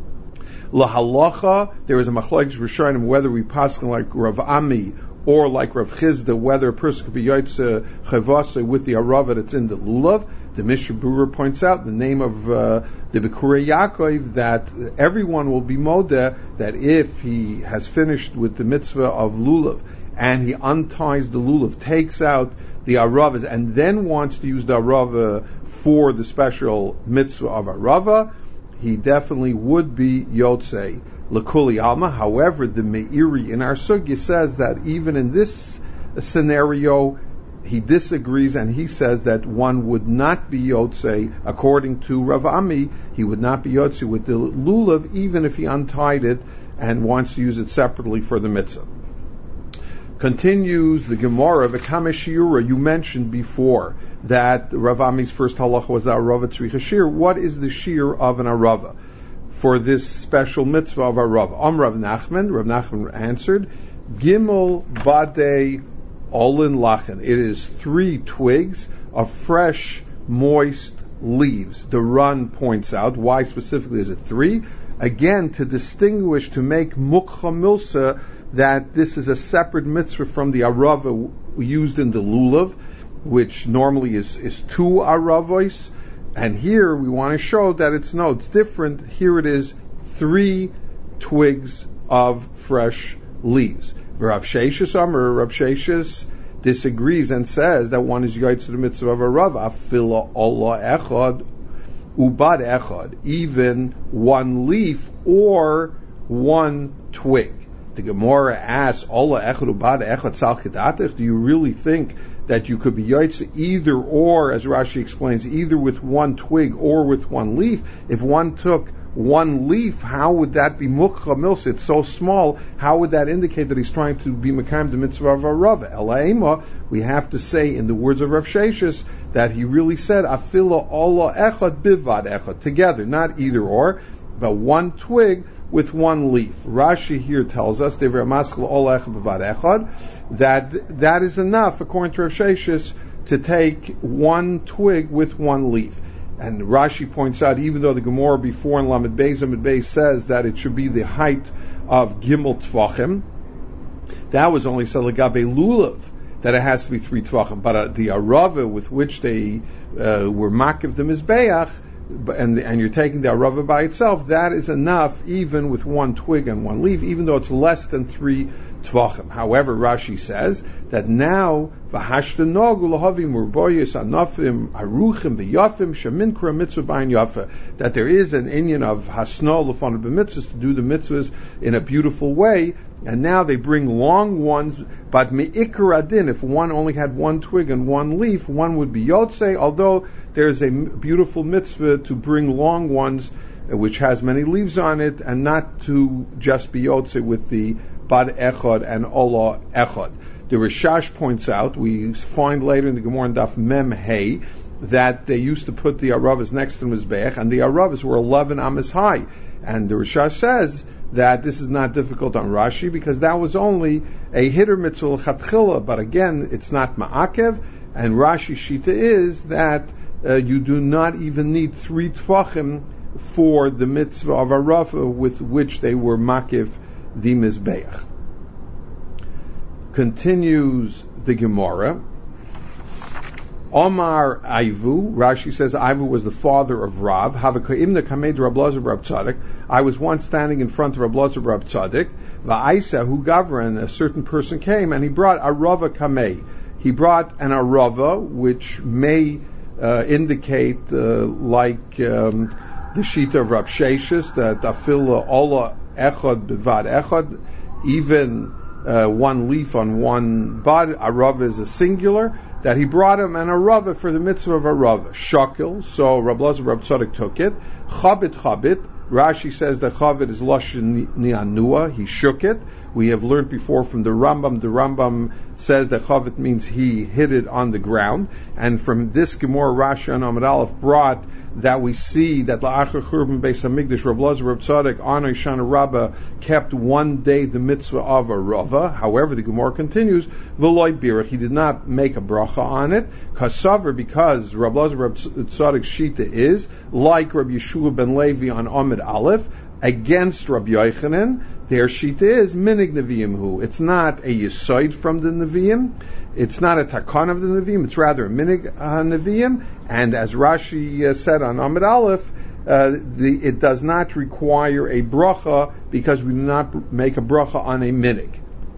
Lahalacha, there is a machlokes rishonim whether we paskin like Rav Ami or like Rav Chizda, whether a person could be yoytze chavasa with the arava that's in the lulav. The Mishnah Berurah points out the name of uh, the Bekurei Yaakov that everyone will be modeh that if he has finished with the mitzvah of lulav and he unties the lulav, takes out the aravas, and then wants to use the arava for the special mitzvah of arava, he definitely would be yotzei l'kuli alma. However, the Meiri in our sugya says that even in this scenario, he disagrees, and he says that one would not be yotzei, according to Rav Ami, he would not be yotzei with the lulav, even if he untied it and wants to use it separately for the mitzvah. Continues the Gemara, V'kame shiura, you mentioned before that Rav Ami's first halacha was the arava tzricha shir. What is the shir of an arava for this special mitzvah of arava? Am Rav Nachman, Rav Nachman answered, Gimel badei Olin lachen. It is three twigs of fresh, moist leaves. The Run points out why specifically is it three? Again, to distinguish, to make mukha milsa that this is a separate mitzvah from the arava used in the lulav, which normally is, is two aravos. And here we want to show that it's no, it's different. Here it is three twigs of fresh leaves. Rav Sheshis Amar, Rav Sheshis disagrees and says that one is yoytze to the mitzvah of a rav, afila Allah echad, ubad echad, even one leaf or one twig. The Gemara asks, Allah echad ubad echad sal kedatech, do you really think that you could be yoytze either or, as Rashi explains, either with one twig or with one leaf? If one took one leaf, how would that be mukha milsa? It's so small. How would that indicate that he's trying to be mekayim the mitzvah of a rav? Elaima, we have to say in the words of Rav Sheshis that he really said afila Allah echad bivad echad, together, not either or, but one twig with one leaf. Rashi here tells us that that is enough, according to Rav Sheshis, to take one twig with one leaf. And Rashi points out, even though the Gemara before in Lamed Beis Lamed Beis says that it should be the height of Gimel Tvachim, That was only Salagabe Lulav, that it has to be three tvachim. But uh, the arava with which they uh, were makiv the mizbeach, and and you're taking the arava by itself, that is enough, even with one twig and one leaf, even though it's less than three tvachim. However, Rashi says that now v'hashta nogu lahavim urboyis anafim aruchim v'yafim sheminkra mitzvah b'ayin yafa, that there is an inyan of hasno l'fanav b'mitzvahs, to do the mitzvahs in a beautiful way. And now they bring long ones, but me'ikar adin, if one only had one twig and one leaf, one would be yotzei, although there's a beautiful mitzvah to bring long ones, which has many leaves on it, and not to just be yotzei with the bad echad and ola echad. The Rishash points out, we find later in the Gemara in Daf Mem Hey, that they used to put the aravas next to the mizbeach, and the aravas were eleven amas high. And the Rishash says that this is not difficult on Rashi, because that was only a hitter mitzvah chatchila, but again, it's not ma'akev, and Rashi Shita is that uh, you do not even need three tfachim for the mitzvah of arava with which they were makiv the mizbeach. Continues the Gemara. Omar Aivu, Rashi says Aivu was the father of Rav. Havakaimna kamed Rab Lazar Rab Tzadok. I was once standing in front of Rab Lazar Rab Tzadok. Va'isa hu gavran, a certain person came and he brought arava kamei. He brought an arava, which may uh, indicate uh, like um, the shita of Rab Sheshis, that afil ola echad b'vad echad, even uh, one leaf on one bud. Arava is a singular. That he brought him an arava for the mitzvah of arava. Shakil, so Rab Lazar Rab Tzadok took it. Chabit chabit, Rashi says that chabit is lashon nianua, he shook it. We have learned before from the Rambam, the Rambam says that chabit means he hit it on the ground. And from this Gemara, Rashi and Amud Aleph brought that we see that la'achar churban beis hamikdash, Rab Lazar Rab Tzadok on Hoshana Rabbah kept one day the mitzvah of arava. However, the Gemara continues, v'loy birach, he did not make a bracha on it. Kasaver, because Rab Lazar Rab Tzadok's shita is like Rab Yeshua ben Levi on Amud Aleph against Rab Yochanan. Their shita is minig neviim hu. It's not a yisoid from the neviim. It's not a takon of the neviim. It's rather a minig uh, neviim. And as Rashi uh, said on Amud Aleph, uh, the, it does not require a bracha because we do not make a bracha on a minig.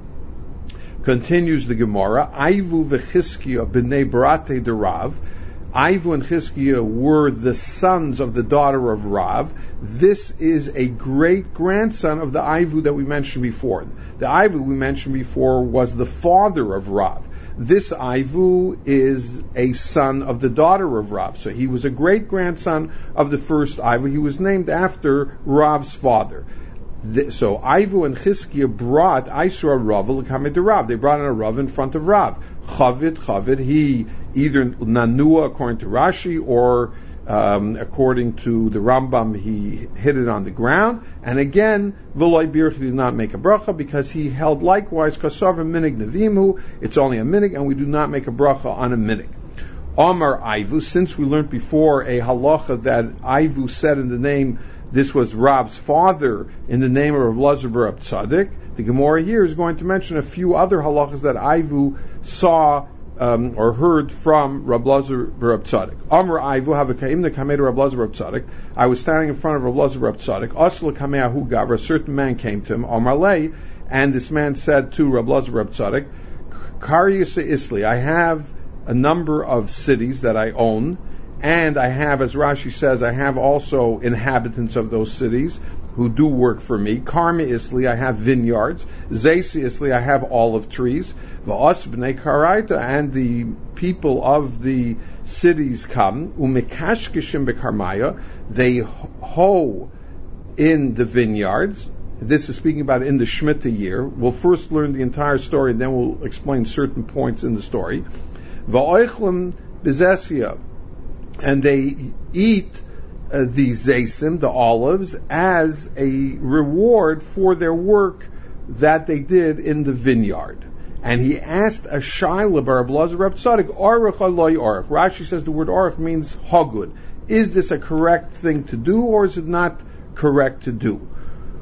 Continues the Gemara. Aivu v'Chizkiya b'nei Barate de Rav. Aivu and Chizkiya were the sons of the daughter of Rav. This is a great grandson of the Aivu that we mentioned before. The Aivu we mentioned before was the father of Rav. This Aivu is a son of the daughter of Rav. So he was a great grandson of the first Aivu. He was named after Rav's father. The, so Aivu and Chizkiya brought Aisra Rav l'kamei de Rav. They brought in a Rav in front of Rav. Chavit, Chavit, he either Nanua according to Rashi or um, according to the Rambam, he hit it on the ground. And again, V'loi birch did not make a bracha because he held likewise Kasav minig nevimu. It's only a minig, and we do not make a bracha on a minig. Omar Aivu, since we learned before a halacha that Aivu said in the name, this was Rav's father in the name of Rab Lazar Rab Tzadok, the Gemara here is going to mention a few other halachas that Aivu saw um, or heard from Rab Lazar Rab Tzadok. Amar Aivu havakaimna kamei Rab Lazar Rab Tzadok. I was standing in front of Rab Lazar Rab Tzadok. Asla kameahu gavra. A certain man came to him. Amar lei, and this man said to Rab Lazar Rab Tzadok, Karyasa Isli, I have a number of cities that I own, and I have, as Rashi says, I have also inhabitants of those cities who do work for me. Karma Isli, I have vineyards. Zesi Isli, I have olive trees. V'os b'nei karaita, and the people of the cities come. Umekashkishim bekarmaya, they hoe in the vineyards. This is speaking about in the Shemitah year. We'll first learn the entire story, and then we'll explain certain points in the story. V'oichlem bezesia, and they eat uh, the zaysim, the olives, as a reward for their work that they did in the vineyard. And he asked a shaila bar of Lazar Rab Tzadok, Aruch aloy aruch. Rashi says the word aruch means hagud. Is this a correct thing to do, or is it not correct to do?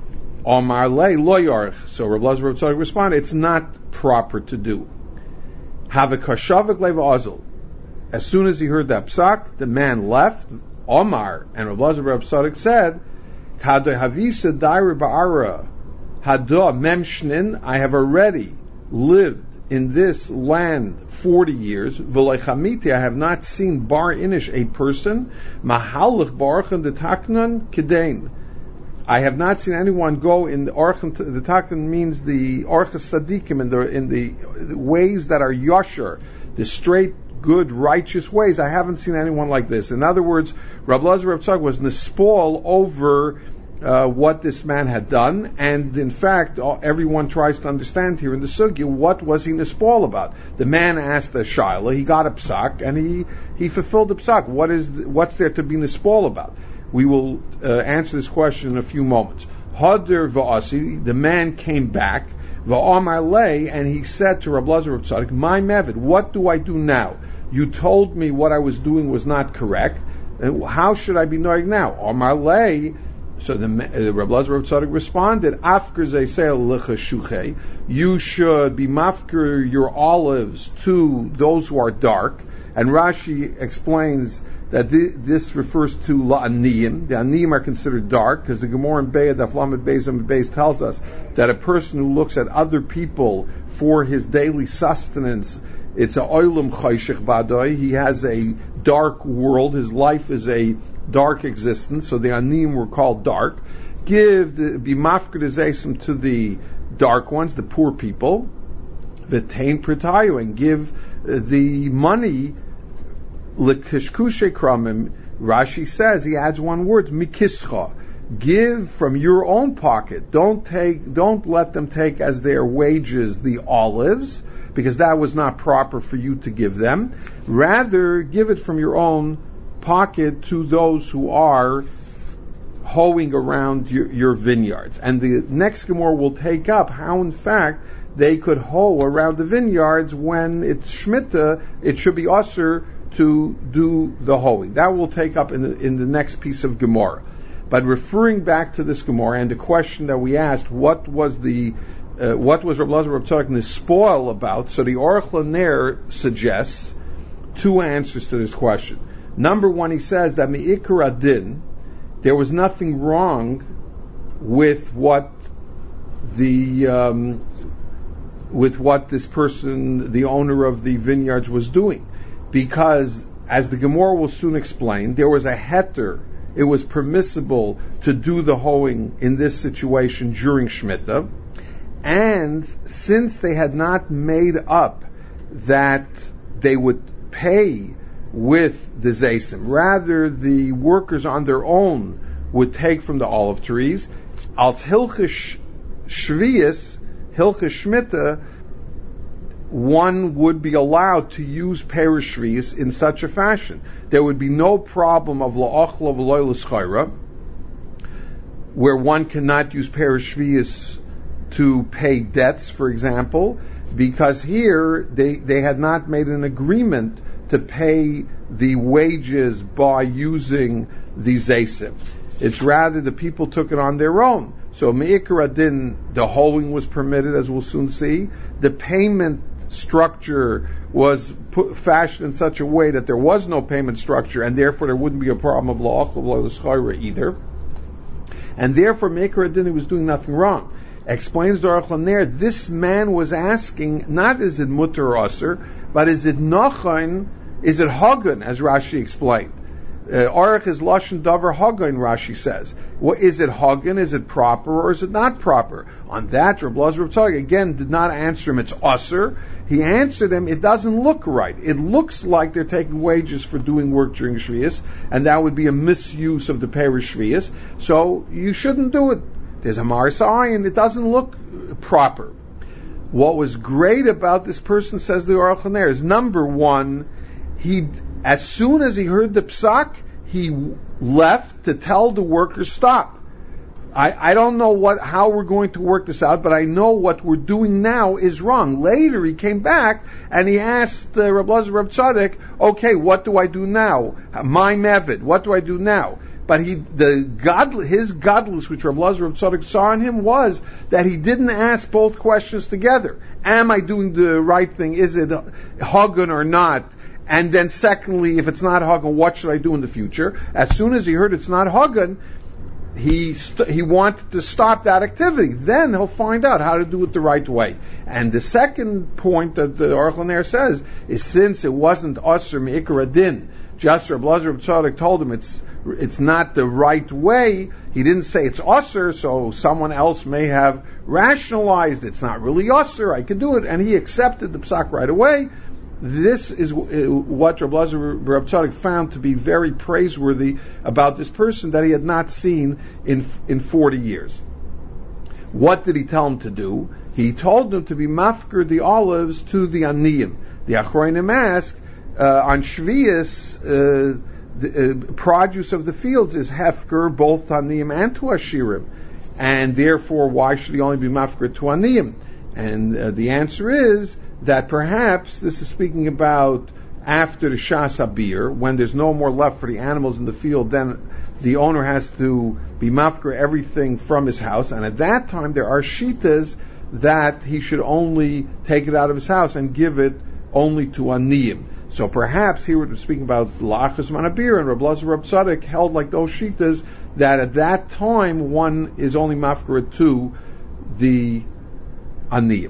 Omar le lo yarich. So Reb Elazar Reb Tzadok responded, it's not proper to do. Have a kashavik leva azul. As soon as he heard that psak, the man left. Omar and Reb Elazar Reb Tzadok said, Kadoi havisa daira ba'ara hado memshnin. I have already lived in this land forty years. V'lechamiti, I have not seen bar inish, a person mahalach barachan detaknan kedain. I have not seen anyone go in the Orchim, the Takhan means the Orchas Sadikim, in the, in the ways that are yosher, the straight, good, righteous ways. I haven't seen anyone like this. In other words, Reb Elazar Reb Tzadok was nispal over uh, what this man had done, and in fact, all, everyone tries to understand here in the Sugya, what was he nispal about? The man asked a shaila, he got a psak, and he, he fulfilled the psak. What is, what's there to be nispal about? We will uh, answer this question in a few moments. Hader v'asi, the man came back, v'amar lei, and he said to Reb Elazar Reb Tzadok, my mevid, what do I do now? You told me what I was doing was not correct. How should I be knowing now? Amar lei, so the uh, Reb Elazar Reb Tzadok responded, Afker zeisel l'chashuchei, you should be mafker your olives to those who are dark. And Rashi explains that this refers to la'aniyim. The aniyim are considered dark because the Gemara in Be'ed Aflamed Beis and Beis tells us that a person who looks at other people for his daily sustenance, it's a oilam chayshich badoi. He has a dark world. His life is a dark existence. So the aniyim were called dark. Give the be mafked to the dark ones, the poor people. V'tein pritayu, and give the money. L'kishkushe kramim, Rashi says, he adds one word, mikischa. Give from your own pocket. Don't take, don't let them take as their wages the olives, because that was not proper for you to give them. Rather, give it from your own pocket to those who are hoeing around your, your vineyards. And the next Gemara will take up how, in fact, they could hoe around the vineyards when it's Shemitah. It should be usher to do the hoeing. That will take up in the, in the next piece of Gemara. But referring back to this Gemara and the question that we asked, what was the uh, what was Reb Elazar Reb Tzadok nispoil about? So the Aruch LaNer suggests two answers to this question. Number one, he says that mi'ikar adin, there was nothing wrong with what the um, with what this person, the owner of the vineyards, was doing. Because, as the Gemara will soon explain, there was a heter. It was permissible to do the hoeing in this situation during Shemitah. And since they had not made up that they would pay with the zaysim, rather the workers on their own would take from the olive trees, als hilchis shvius, hilchis Shemitah, one would be allowed to use perish shvius in such a fashion. There would be no problem of la'achla v'loy l'schayra, where one cannot use perish shvius to pay debts, for example, because here they, they had not made an agreement to pay the wages by using the zaysim. It's rather the people took it on their own. So me'ikar adin, the hoeing was permitted, as we'll soon see. The payment structure was put, fashioned in such a way that there was no payment structure, and therefore there wouldn't be a problem of la'achla v'lo l'schayra either. And therefore, me'ikar adin, he was doing nothing wrong. Explains the Aruch LaNer, this man was asking, not is it mutter or aser, but is it nachon, is it hagun, as Rashi explained. Uh, Aruch is lashon davar hagun, Rashi says. Well, is it hagun, is it proper, or is it not proper? On that, Reb Elazar Reb Tzadok again did not answer him, it's aser. He answered him, it doesn't look right. It looks like they're taking wages for doing work during Shvius, and that would be a misuse of the perish Shvius, so you shouldn't do it. There's a Maris Ayin, it doesn't look proper. What was great about this person, says the Aruch LaNer, is number one, he, as soon as he heard the psak, he left to tell the workers, stop. I, I don't know what how we're going to work this out, but I know what we're doing now is wrong. Later he came back and he asked uh, Reb Elazar Reb Tzadok, okay, what do I do now? My mevid, what do I do now? but he, the God, his godless, which Reb Elazar Reb Tzadok saw in him, was that he didn't ask both questions together. Am I doing the right thing? Is it Hagun or not? And then secondly, if it's not Hagun, what should I do in the future? As soon as he heard it's not Hagun, he st- he wanted to stop that activity. Then he'll find out how to do it the right way. And the second point that the Aruch LaNer says is, since it wasn't Asr Me'ikar Adin, just Reb Elazar Reb Tzadok told him it's it's not the right way. He didn't say it's Asr, so someone else may have rationalized it's not really Asr, I could do it, and he accepted the psak right away. This is what Reb Elazar Reb Tzadok found to be very praiseworthy about this person that he had not seen in in forty years. What did he tell him to do? He told him to be mafker the olives to the aniyim. The Achronim ask, uh, on Shvius, uh, the uh, produce of the fields is hefker both to aniyim and to ashirim, and therefore why should he only be mafker to aniyim? And uh, the answer is that perhaps this is speaking about after the Shas Abir, when there's no more left for the animals in the field, then the owner has to be mafker everything from his house, and at that time there are shitas that he should only take it out of his house and give it only to aniyim. So perhaps here we're speaking about La'achas Manabir, and Reb Elazar Reb Tzadok held like those shitas that at that time one is only mafker to the aniyim.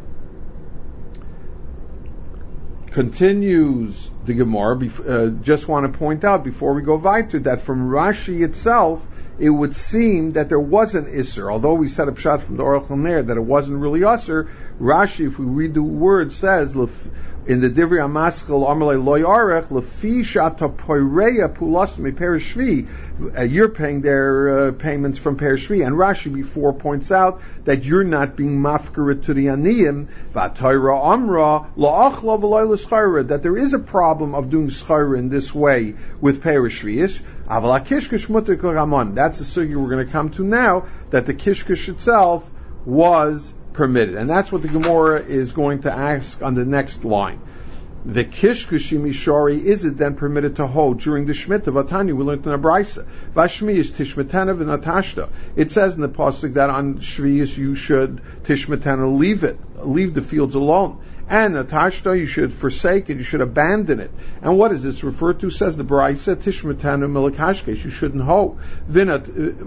Continues the Gemara, uh, just want to point out before we go weiter that from Rashi itself, it would seem that there was an Isser. Although we set up shot from the Aruch LaNer that it wasn't really Isser, Rashi, if we read the word, says in the Divrei HaMaschil Amalei Lo Yarech Lefi Shata Poireya Pulas Me Perishvi. You're paying their uh, payments from Perishvi, and Rashi before points out that you're not being mafkeret to the aniyim. V'Torah Amra La'achla V'Lo L'Schayra, that there is a problem of doing schayra in this way with Perishvi. Aval HaKishkush Mutter K'Ramon. That's the sugya we're going to come to now, that the kishkush itself was permitted. And that's what the Gemara is going to ask on the next line. The kishkushi mishari, is it then permitted to hold during the Shemitah? Vatanya, we learned in a Brisa. Vashmi is tishmetana v'natashta. It says in the pasuk that on Shvius you should tishmetana, leave it, leave the fields alone. And Natashta, you should forsake it, you should abandon it. And what is this referred to? Says the Brisa, Tishmatanu Milikashkesh, you shouldn't hoe. Vinatashta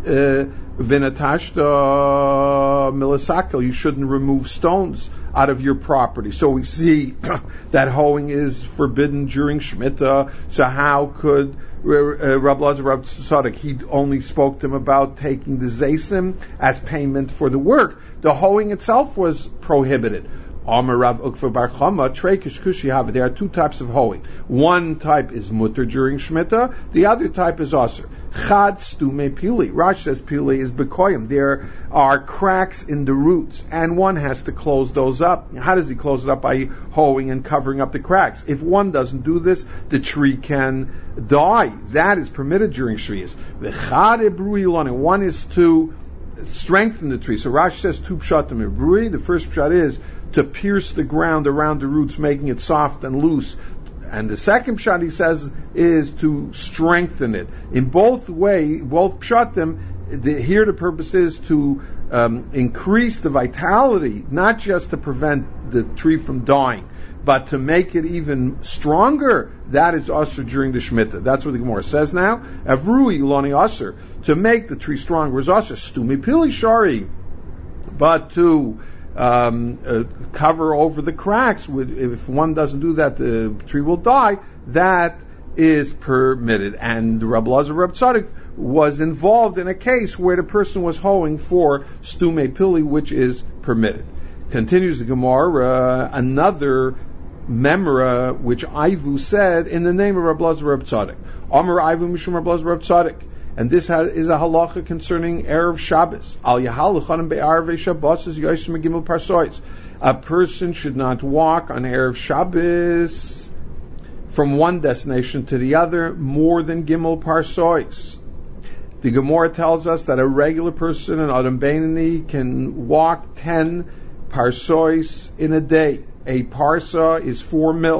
Milisakel, you shouldn't remove stones out of your property. So we see that hoeing is forbidden during Shemitah. So how could uh, Reb Elazar Reb Tzadok, he only spoke to him about taking the Zaysim as payment for the work. The hoeing itself was prohibited. There are two types of hoeing. One type is mutter during Shemitah, the other type is aser. Chad stume pili. Rashi says pili is bekoyim. There are cracks in the roots, and one has to close those up. How does he close it up? By hoeing and covering up the cracks. If one doesn't do this, the tree can die. That is permitted during Shvius. And one is to strengthen the tree. So Rashi says two pshatim ibrui. The first pshat is to pierce the ground around the roots, making it soft and loose. And the second pshat, he says, is to strengthen it. In both way, both pshatim, the, here the purpose is to um, increase the vitality, not just to prevent the tree from dying, but to make it even stronger. That is usher during the Shemitah. That's what the Gemara says now. Avrui loni usher, to make the tree stronger is usher. Stumi pili shari, but to Um, uh, cover over the cracks. If one doesn't do that, the tree will die. That is permitted. And Reb Elazar Reb Tzadok was involved in a case where the person was hoeing for stume pili, which is permitted. Continues the Gemara, uh, another memra which Ivu said in the name of Reb Elazar Reb Tzadok. Amar Ivu mishum Reb Elazar Reb Tzadok. And this is a halacha concerning Erev Shabbos. Al Yahaluchanim be'arvei Shabbos is Yoshim Gimel Parsois. A person should not walk on Erev Shabbos from one destination to the other more than Gimel Parsois. The Gemara tells us that a regular person, an Adam Beinani, can walk ten Parsois in a day. A Parsa is four mil.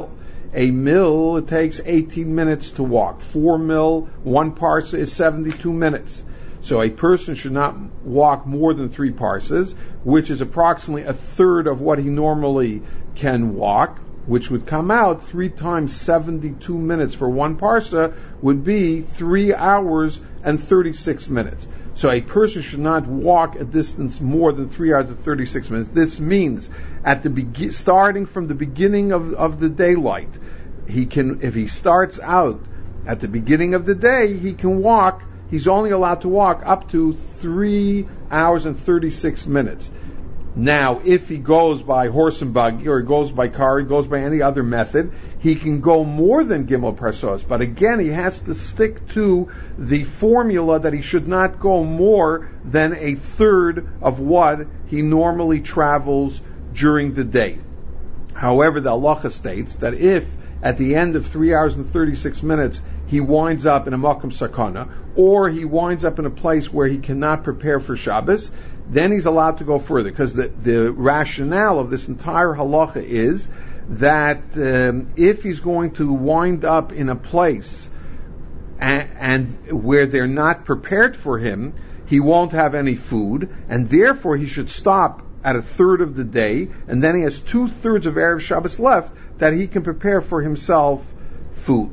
A mil, it takes eighteen minutes to walk. Four mil, one parsa is seventy-two minutes. So a person should not walk more than three parsas, which is approximately a third of what he normally can walk, which would come out three times seventy-two minutes for one parsa would be three hours and thirty-six minutes. So a person should not walk a distance more than three hours and thirty-six minutes. This means at the be- starting from the beginning of, of the daylight, he can, if he starts out at the beginning of the day, he can walk, he's only allowed to walk up to three hours and thirty-six minutes. Now, if he goes by horse and buggy, or he goes by car, he goes by any other method, he can go more than Gimel Parsos. But again, he has to stick to the formula that he should not go more than a third of what he normally travels during the day. However, the halacha states that if at the end of three hours and thirty-six minutes he winds up in a makom sakana, or he winds up in a place where he cannot prepare for Shabbos, then he's allowed to go further, because the, the rationale of this entire halacha is that um, if he's going to wind up in a place and, and where they're not prepared for him, he won't have any food, and therefore he should stop at a third of the day, and then he has two thirds of Erev Shabbos left that he can prepare for himself food.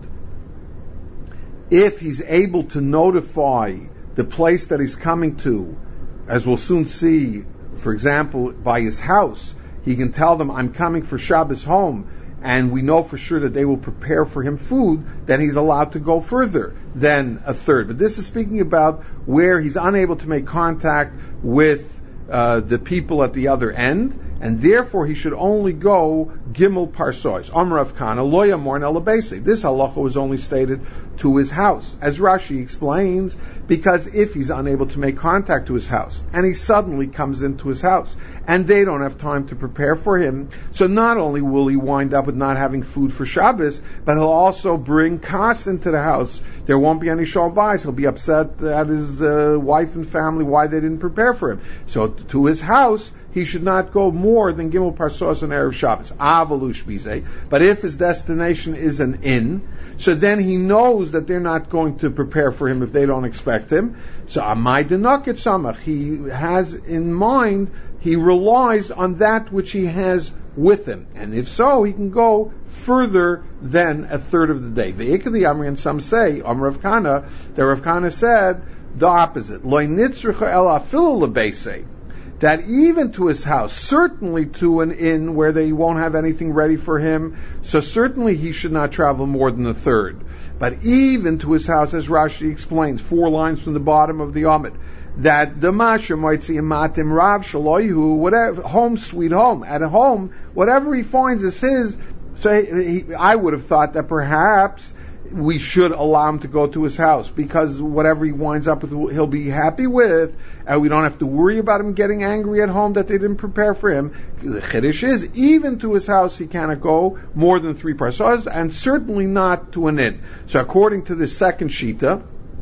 If he's able to notify the place that he's coming to, as we'll soon see, for example, by his house, he can tell them, I'm coming for Shabbos home, and we know for sure that they will prepare for him food, then he's allowed to go further than a third. But this is speaking about where he's unable to make contact with uh, the people at the other end, and therefore he should only go Gimel Parsois. Amar Rav Kana, lo yamor ela beis. This halacha was only stated to his house. As Rashi explains, because if he's unable to make contact to his house, and he suddenly comes into his house, and they don't have time to prepare for him, so not only will he wind up with not having food for Shabbos, but he'll also bring kas into the house. There won't be any shalom bayis. He'll be upset at his uh, wife and family why they didn't prepare for him. So to his house, he should not go more than Gimel Parsos and Erev Shabbos. Avalush bize. But if his destination is an inn, so then he knows that they're not going to prepare for him if they don't expect him. So Amai Denakit Samach. He has in mind, he relies on that which he has with him. And if so, he can go further than a third of the day. Ve'ikadi Amri, and some say, Amar Rav Kana, that Rav Kana said the opposite. Loi nitzricha ela afilu lebeisei. That even to his house, certainly to an inn where they won't have anything ready for him, so certainly he should not travel more than a third. But even to his house, as Rashi explains, four lines from the bottom of the Amid, that the Masha might see matim rav shaloihu, whatever, home sweet home, at home, whatever he finds is his. So he, he, I would have thought that perhaps we should allow him to go to his house, because whatever he winds up with, he'll be happy with, and we don't have to worry about him getting angry at home that they didn't prepare for him. The chiddush is, even to his house, he cannot go more than three parsos, and certainly not to an inn. So according to the second shita,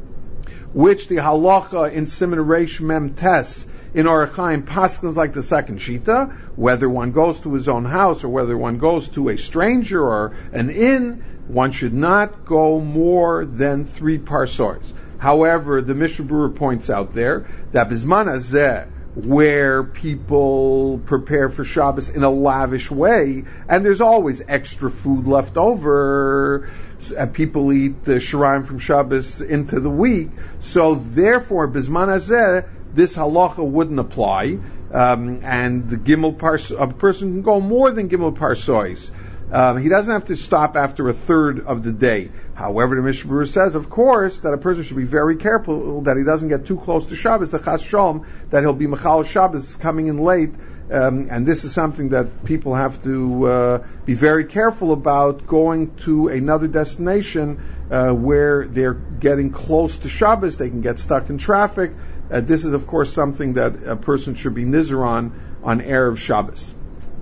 which the halacha in Siman Reish Mem Tes in Orach Chaim paskins like the second shita, whether one goes to his own house or whether one goes to a stranger or an inn, one should not go more than three parsors. However, the Mishnah Berurah points out there that Bizman Hazeh, where people prepare for Shabbos in a lavish way, and there's always extra food left over, and people eat the shiraim from Shabbos into the week, so therefore, Bizman Hazeh, this halacha wouldn't apply, um, and the Gimel Pars, a person can go more than Gimel Parsois. Um, he doesn't have to stop after a third of the day. However, the Mishnah Berurah says, of course, that a person should be very careful that he doesn't get too close to Shabbos, the Chas Shalom, that he'll be Mechal Shabbos coming in late, um, and this is something that people have to uh, be very careful about, going to another destination uh, where they're getting close to Shabbos, they can get stuck in traffic. Uh, this is, of course, something that a person should be nizer on, on Erev Shabbos.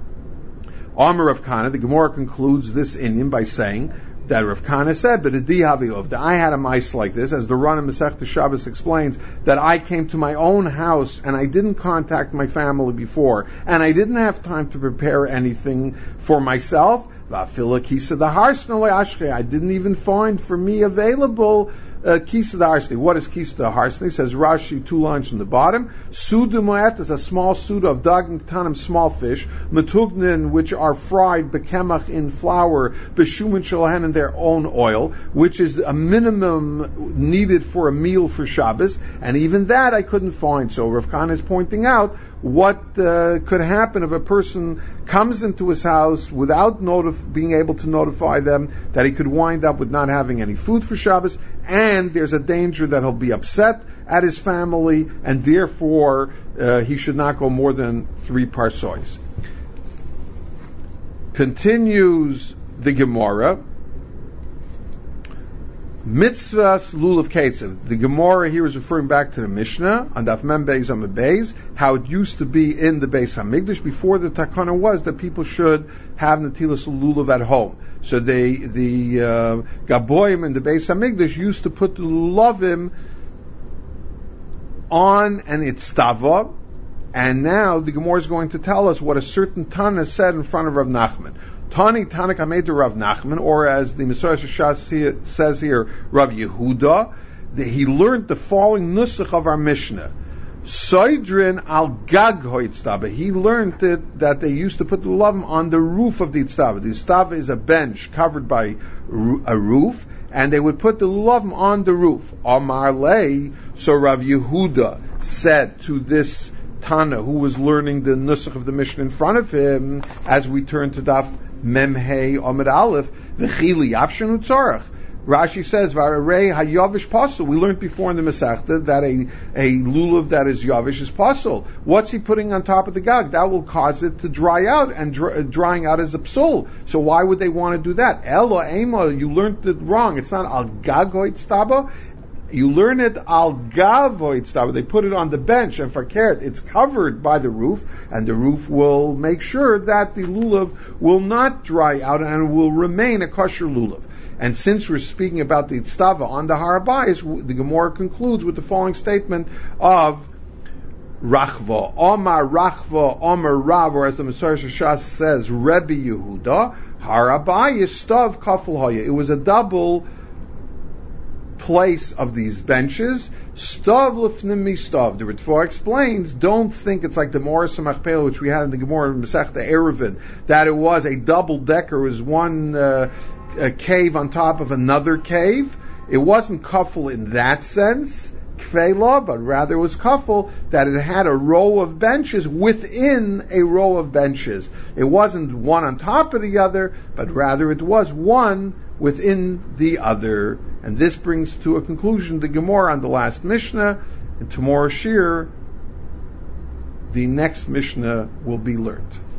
Amar Rav Kana, the Gemara concludes this inyan by saying that Rav Kana said, but that I had a mice like this, as the Ran in Masechta Shabbos explains, that I came to my own house and I didn't contact my family before, and I didn't have time to prepare anything for myself. Va'afila kisa the harsna ashke. I didn't even find for me available uh, kisa the harsna. What is kisa the harsna? It says Rashi, two lines from the bottom. Suda mo'et is a small suda of dagim ktanim, small fish. Metugnin, which are fried bekemach in flour, beshumin shalahan in their own oil, which is a minimum needed for a meal for Shabbos. And even that I couldn't find. So Rav Kahana is pointing out what uh, could happen if a person comes into his house without notif- being able to notify them, that he could wind up with not having any food for Shabbos, and there's a danger that he'll be upset at his family, and therefore uh, he should not go more than three parsois. Continues the Gemara. Mitzvahs lulav ketzev. The Gemara here is referring back to the Mishnah on Daf Mem Beis Amud Beis, how it used to be in the Beis Hamikdash before the Takana was that people should have netilas lulav at home. So they, the uh, Gaboim in the Beis Hamikdash used to put the lulavim on an itztava, and now the Gemara is going to tell us what a certain Tana said in front of Rav Nachman. Tani Tanak Hamed Rav Nachman, or as the Messiah Shas says here, Rav Yehuda, that he learned the following nusach of our Mishnah. Soidrin al gag hoitztava. He learned it, that they used to put the lulavim on the roof of the itztava. The itztava is a bench covered by a roof, and they would put the lulavim on the roof. Amar lei, so Rav Yehuda said to this Tana, who was learning the nusach of the Mishnah in front of him, as we turn to Daf Memhei Amid Aleph, v'chili yavshenu tzarach. Rashi says, "V'arei hayavish pasul." We learned before in the Masechta that a a lulav that is yavish is pasul. What's he putting on top of the gag? That will cause it to dry out, and dry, drying out is a psul. So why would they want to do that? Ela ema, you learned it wrong. It's not al gag hoitztaba. You learn it al gavoid. They put it on the bench, and for carrot, it's covered by the roof, and the roof will make sure that the lulav will not dry out and will remain a kosher lulav. And since we're speaking about the itztava on the Har HaBayis, the Gemara concludes with the following statement of Rachva. Omar Rachva, Omar Rav, or as the Messiah Shas says, Rebbe Yehuda, Har HaBayis stav kafel hoya. It was a double place of these benches. Stav lifnim mistav. The Ritva explains, don't think it's like the Morris Machpelah, which we had in the Gemara Masechta Eruvin, that it was a double decker, it was one uh, a cave on top of another cave. It wasn't kafel in that sense, kfela, but rather it was kafel that it had a row of benches within a row of benches. It wasn't one on top of the other, but rather it was one within the other. And this brings to a conclusion the Gemara on the last Mishnah. And tomorrow Shir, the next Mishnah will be learned.